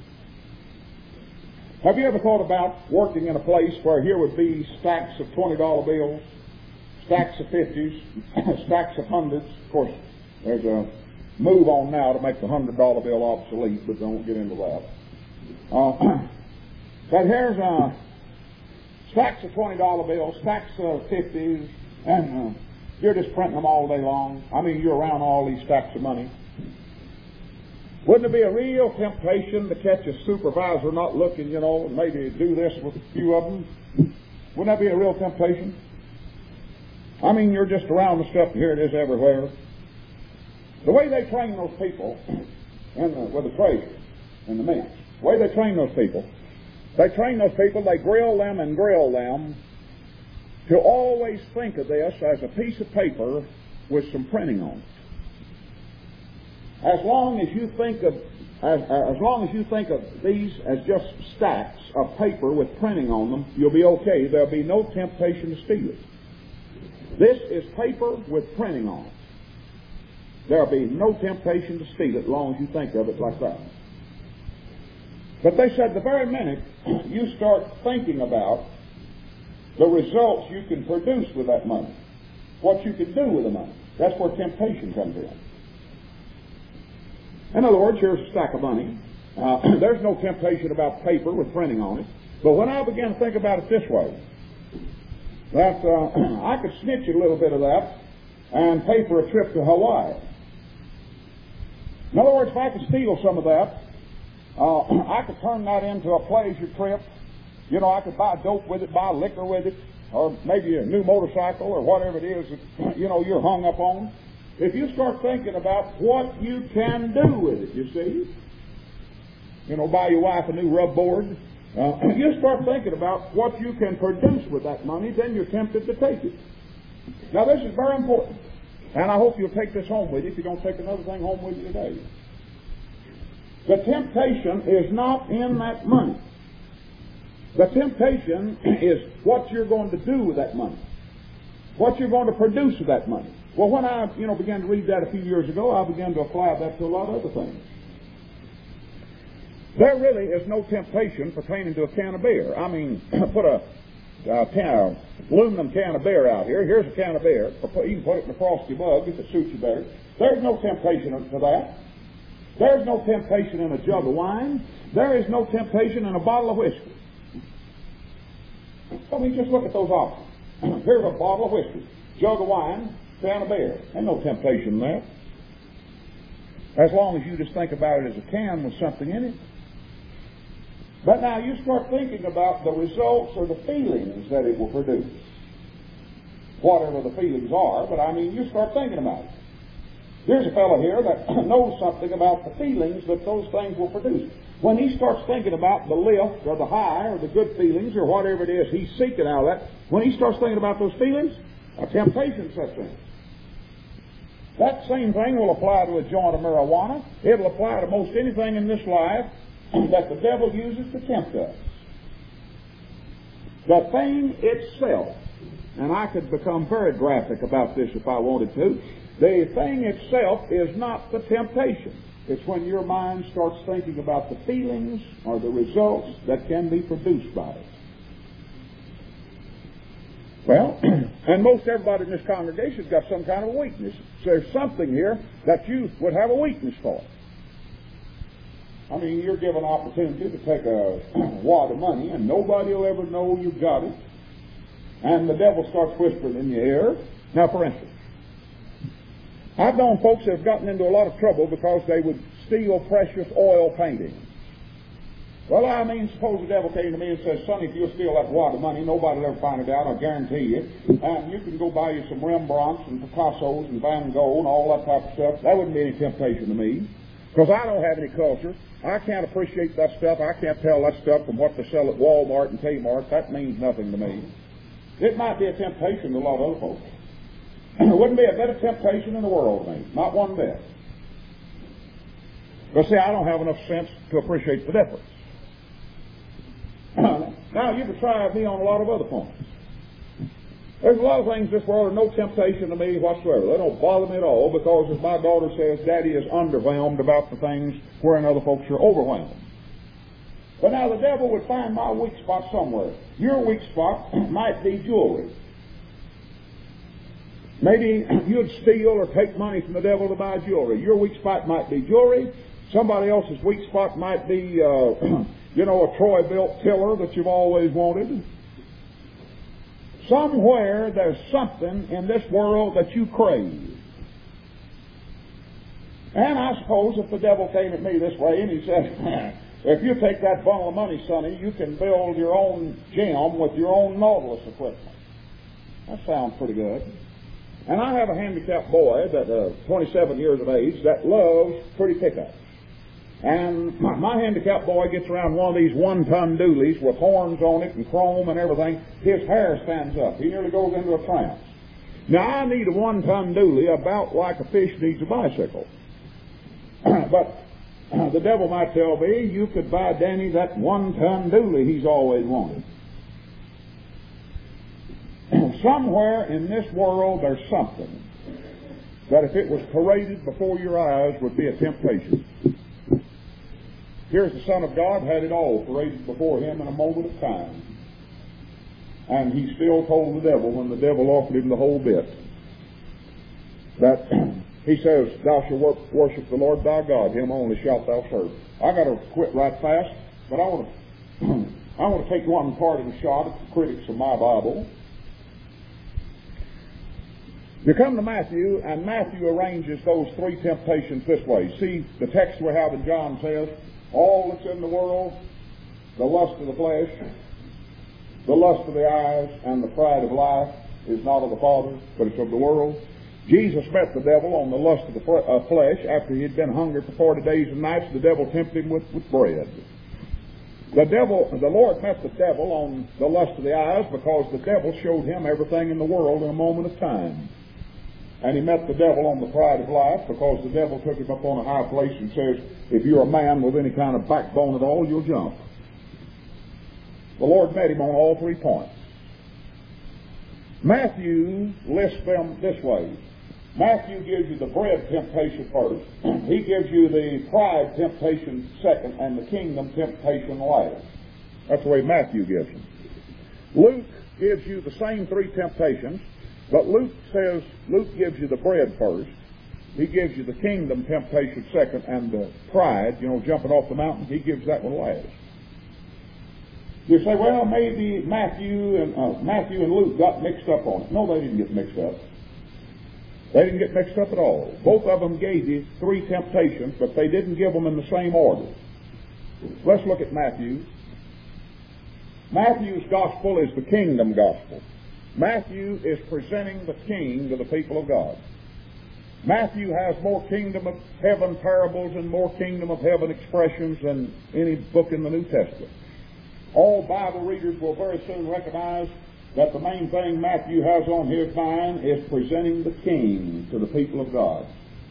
Have you ever thought about working in a place where here would be stacks of twenty dollar bills, stacks of fifties, stacks of hundreds? Of course, there's a move on now to make the hundred dollar bill obsolete, but don't get into that. Uh, but here's uh, stacks of twenty dollar bills, stacks of fifties, and uh, you're just printing them all day long. I mean, you're around all these stacks of money. Wouldn't it be a real temptation to catch a supervisor not looking, you know, and maybe do this with a few of them? Wouldn't that be a real temptation? I mean, you're just around the stuff, here it is everywhere. The way they train those people in the, with the treasury and the men, the way they train those people, they train those people, they grill them and grill them to always think of this as a piece of paper with some printing on it. As long as you think of as, as long as you think of these as just stacks of paper with printing on them, you'll be okay. There'll be no temptation to steal it. This is paper with printing on it. There'll be no temptation to steal it as long as you think of it like that. But they said the very minute you start thinking about the results you can produce with that money, what you can do with the money, that's where temptation comes in. In other words, here's a stack of money. Uh, there's no temptation about paper with printing on it. But when I began to think about it this way, that uh, I could snitch a little bit of that and pay for a trip to Hawaii. In other words, if I could steal some of that, uh, I could turn that into a pleasure trip. You know, I could buy dope with it, buy liquor with it, or maybe a new motorcycle or whatever it is that, you know, you're hung up on. If you start thinking about what you can do with it, you see, you know, buy your wife a new rub board, uh, you start thinking about what you can produce with that money, then you're tempted to take it. Now, this is very important, and I hope you'll take this home with you if you don't take another thing home with you today. The temptation is not in that money. The temptation is what you're going to do with that money, what you're going to produce with that money. Well, when I, you know, began to read that a few years ago, I began to apply that to a lot of other things. There really is no temptation pertaining to a can of beer. I mean, put a, a can, aluminum can of beer out here. Here's a can of beer. You can put it in a frosty mug if it suits you better. There's no temptation to that. There's no temptation in a jug of wine. There is no temptation in a bottle of whiskey. I mean, just look at those options. Here's a bottle of whiskey, jug of wine, can of beer. There's no temptation there. As long as you just think about it as a can with something in it. But now you start thinking about the results or the feelings that it will produce. Whatever the feelings are, but I mean, you start thinking about it. There's a fellow here that knows something about the feelings that those things will produce. When he starts thinking about the lift or the high or the good feelings or whatever it is he's seeking out of that, when he starts thinking about those feelings, a temptation sets in. That same thing will apply to a joint of marijuana. It'll apply to most anything in this life that the devil uses to tempt us. The thing itself, and I could become very graphic about this if I wanted to, the thing itself is not the temptation. It's when your mind starts thinking about the feelings or the results that can be produced by it. Well, and most everybody in this congregation's got some kind of a weakness. There's something here that you would have a weakness for. I mean, you're given an opportunity to take a wad of money, and nobody will ever know you got it. And the devil starts whispering in your ear. Now, for instance, I've known folks that have gotten into a lot of trouble because they would steal precious oil paintings. Well, I mean, suppose the devil came to me and says, "Sonny, if you'll steal that wad of money, nobody will ever find it out, I guarantee you. And you can go buy you some Rembrandts and Picassos and Van Gogh and all that type of stuff." That wouldn't be any temptation to me, because I don't have any culture. I can't appreciate that stuff. I can't tell that stuff from what they sell at Walmart and Kmart. That means nothing to me. It might be a temptation to a lot of other folks. It wouldn't be a bit of temptation in the world to me. Not one bit. But see, I don't have enough sense to appreciate the difference. Now, you can try me on a lot of other points. There's a lot of things in this world that are no temptation to me whatsoever. They don't bother me at all, because, as my daughter says, Daddy is underwhelmed about the things wherein other folks are overwhelmed. But now the devil would find my weak spot somewhere. Your weak spot might be jewelry. Maybe you'd steal or take money from the devil to buy jewelry. Your weak spot might be jewelry. Somebody else's weak spot might be, uh, you know, a Troy-built tiller that you've always wanted. Somewhere there's something in this world that you crave. And I suppose if the devil came at me this way and he said, "If you take that bundle of money, Sonny, you can build your own gym with your own Nautilus equipment." That sounds pretty good. And I have a handicapped boy, that uh, twenty-seven years of age, that loves pretty pickups. And my, my handicapped boy gets around one of these one-ton doolies with horns on it and chrome and everything. His hair stands up. He nearly goes into a trance. Now, I need a one-ton dually about like a fish needs a bicycle. But uh, the devil might tell me, "You could buy Danny that one-ton dually he's always wanted." Somewhere in this world there's something that if it was paraded before your eyes would be a temptation. Here's the Son of God, had it all paraded before him in a moment of time. And he still told the devil, when the devil offered him the whole bit, that he says, "Thou shalt worship the Lord thy God, him only shalt thou serve." I got to quit right fast, but I want to I want to take one part of the shot at the critics of my Bible. You come to Matthew, and Matthew arranges those three temptations this way. See, the text we have in John says, "All that's in the world, the lust of the flesh, the lust of the eyes, and the pride of life is not of the Father, but it's of the world." Jesus met the devil on the lust of the flesh after he had been hungry for forty days and nights. The devil tempted him with, with bread. The devil, the Lord met the devil on the lust of the eyes because the devil showed him everything in the world in a moment of time. And he met the devil on the pride of life because the devil took him up on a high place and says, "If you're a man with any kind of backbone at all, you'll jump." The Lord met him on all three points. Matthew lists them this way. Matthew gives you the bread temptation first. He gives you the pride temptation second, and the kingdom temptation last. That's the way Matthew gives them. Luke gives you the same three temptations, but Luke says, Luke gives you the bread first. He gives you the kingdom temptation second, and the pride, you know, jumping off the mountain, he gives that one last. You say, well, maybe Matthew and uh, Matthew and Luke got mixed up on it. No, they didn't get mixed up. They didn't get mixed up at all. Both of them gave you three temptations, but they didn't give them in the same order. Let's look at Matthew. Matthew's gospel is the kingdom gospel. Matthew is presenting the king to the people of God. Matthew has more kingdom of heaven parables and more kingdom of heaven expressions than any book in the New Testament. All Bible readers will very soon recognize that the main thing Matthew has on his mind is presenting the king to the people of God.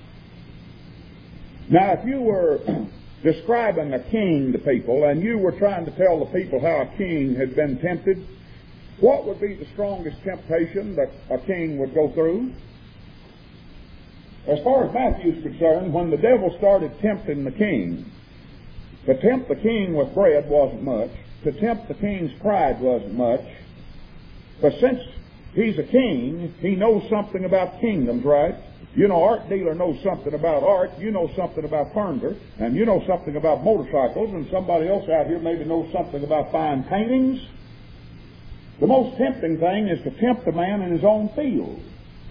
Now, if you were describing a king to people and you were trying to tell the people how a king had been tempted, what would be the strongest temptation that a king would go through? As far as Matthew's concerned, when the devil started tempting the king, to tempt the king with bread wasn't much. To tempt the king's pride wasn't much. But since he's a king, he knows something about kingdoms, right? You know, art dealer knows something about art, you know something about furniture, and you know something about motorcycles, and somebody else out here maybe knows something about fine paintings. The most tempting thing is to tempt a man in his own field.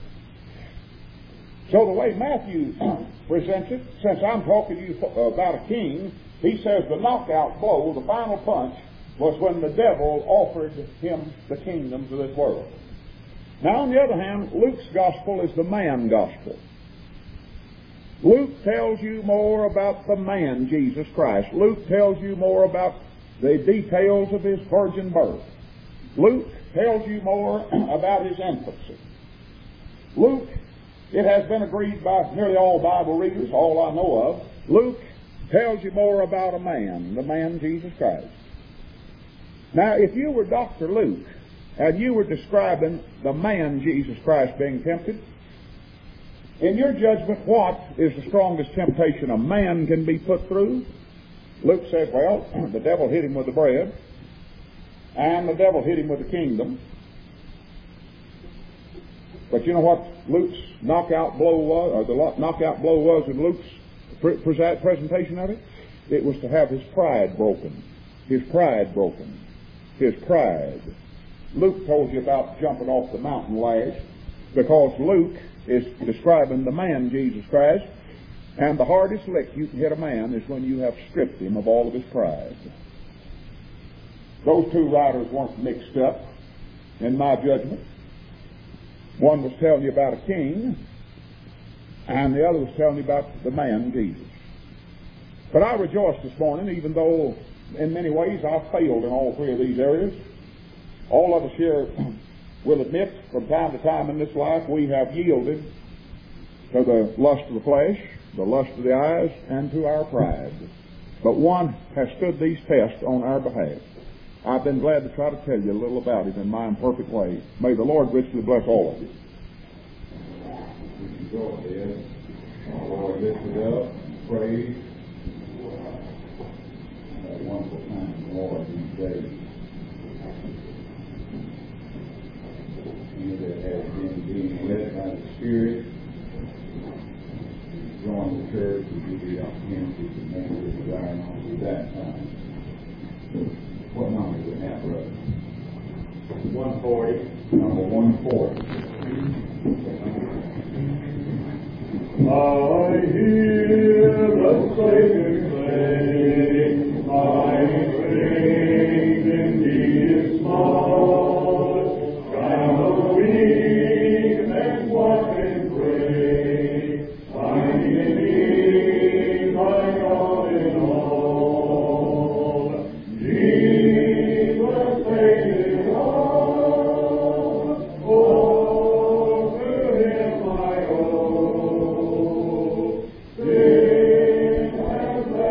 So the way Matthew presents it, since I'm talking to you about a king, he says the knockout blow, the final punch, was when the devil offered him the kingdoms of this world. Now, on the other hand, Luke's gospel is the man gospel. Luke tells you more about the man, Jesus Christ. Luke tells you more about the details of his virgin birth. Luke tells you more about his infancy. Luke, it has been agreed by nearly all Bible readers, all I know of, Luke tells you more about a man, the man Jesus Christ. Now, if you were Doctor Luke, and you were describing the man Jesus Christ being tempted, in your judgment, what is the strongest temptation a man can be put through? Luke says, well, the devil hit him with the bread, and the devil hit him with the kingdom. But you know what Luke's knockout blow was, or the knockout blow was in Luke's pre- presentation of it? It was to have his pride broken. His pride broken. His pride. Luke told you about jumping off the mountain lash, because Luke is describing the man Jesus Christ, and the hardest lick you can hit a man is when you have stripped him of all of his pride. Those two writers weren't mixed up, in my judgment. One was telling you about a king, and the other was telling you about the man Jesus. But I rejoice this morning, even though in many ways I've failed in all three of these areas. All of us here will admit from time to time in this life we have yielded to the lust of the flesh, the lust of the eyes, and to our pride. But one has stood these tests on our behalf. I've been glad to try to tell you a little about it in my imperfect way. May the Lord richly bless all of you. Go ahead. Our Lord, lift it up, praise. That wonderful time of the Lord these days. He that has been being led by the Spirit, join the church, and give the opportunity to make the desire at that time. What number do we have, brother? one forty. Number one forty. I hear the Savior say, my strength indeed is small. I'm a weak and watch and pray, finding in thee my God in all. Jesus, take it all. Oh, to him I owe. Sin has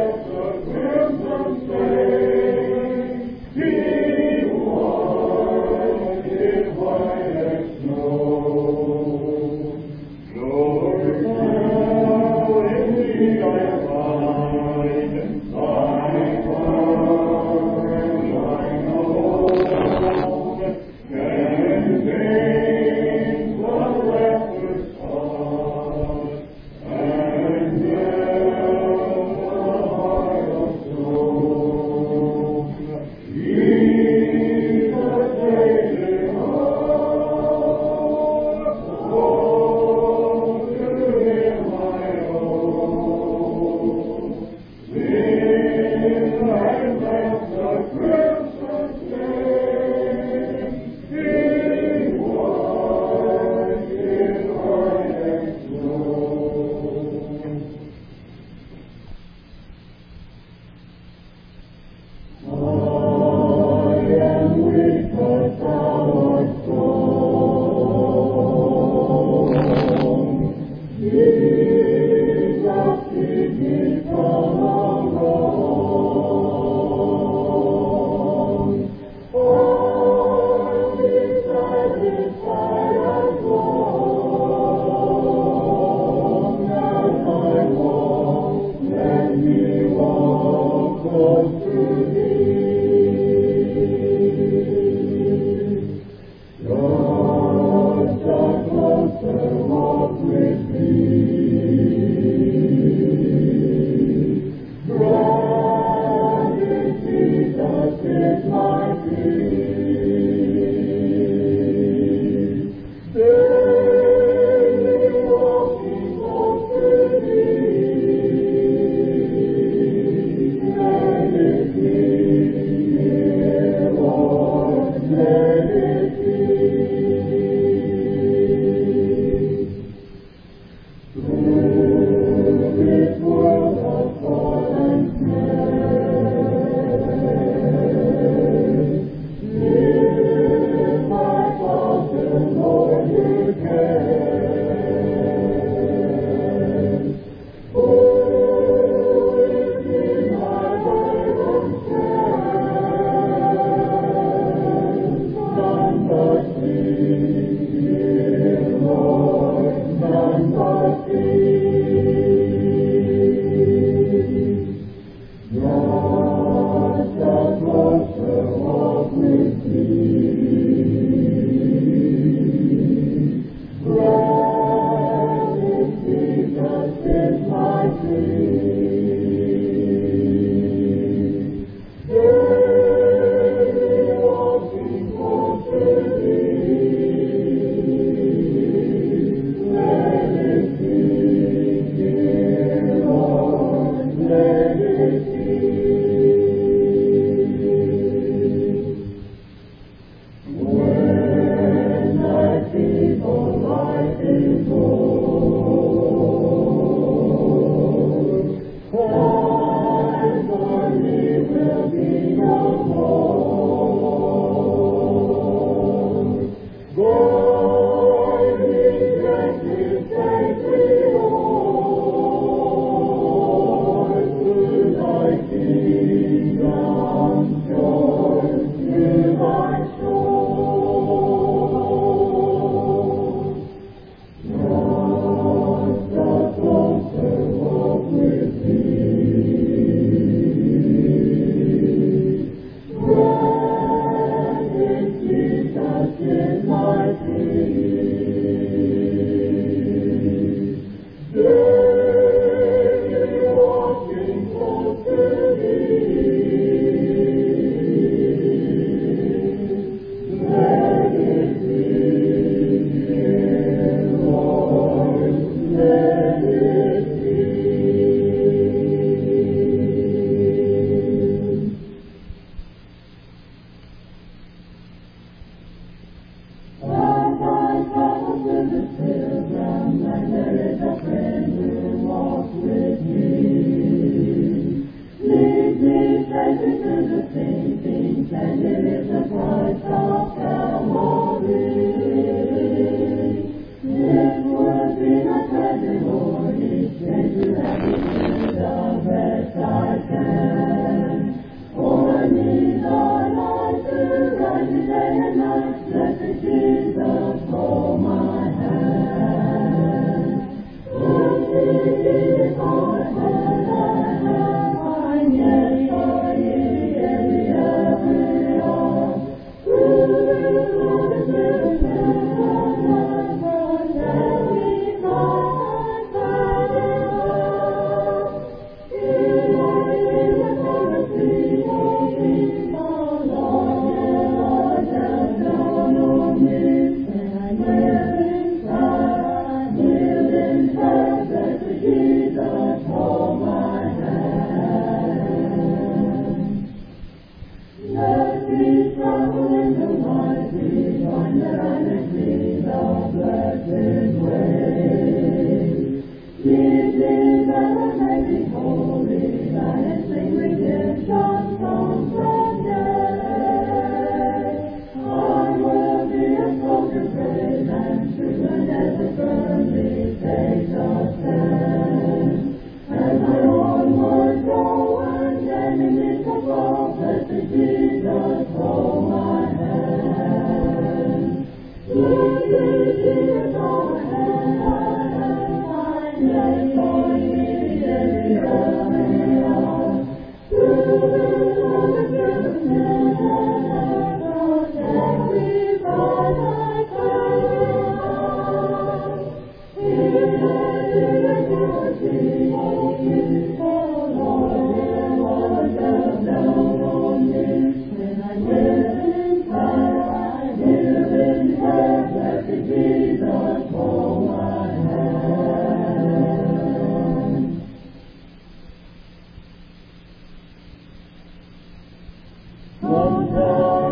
Sometimes I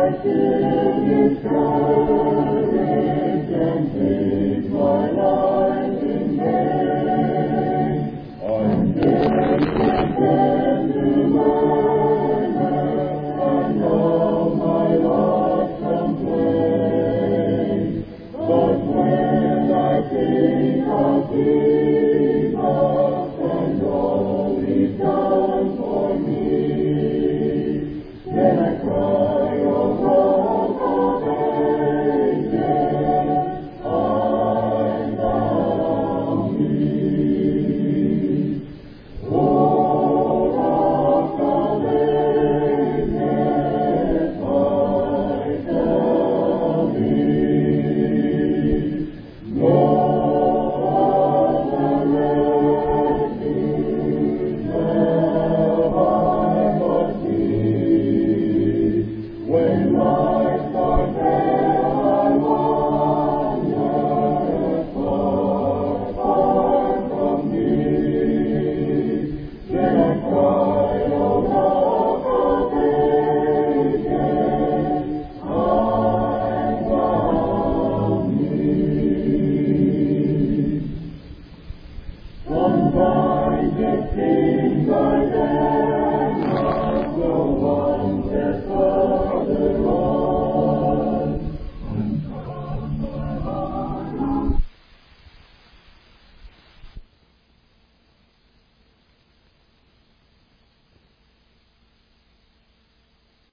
When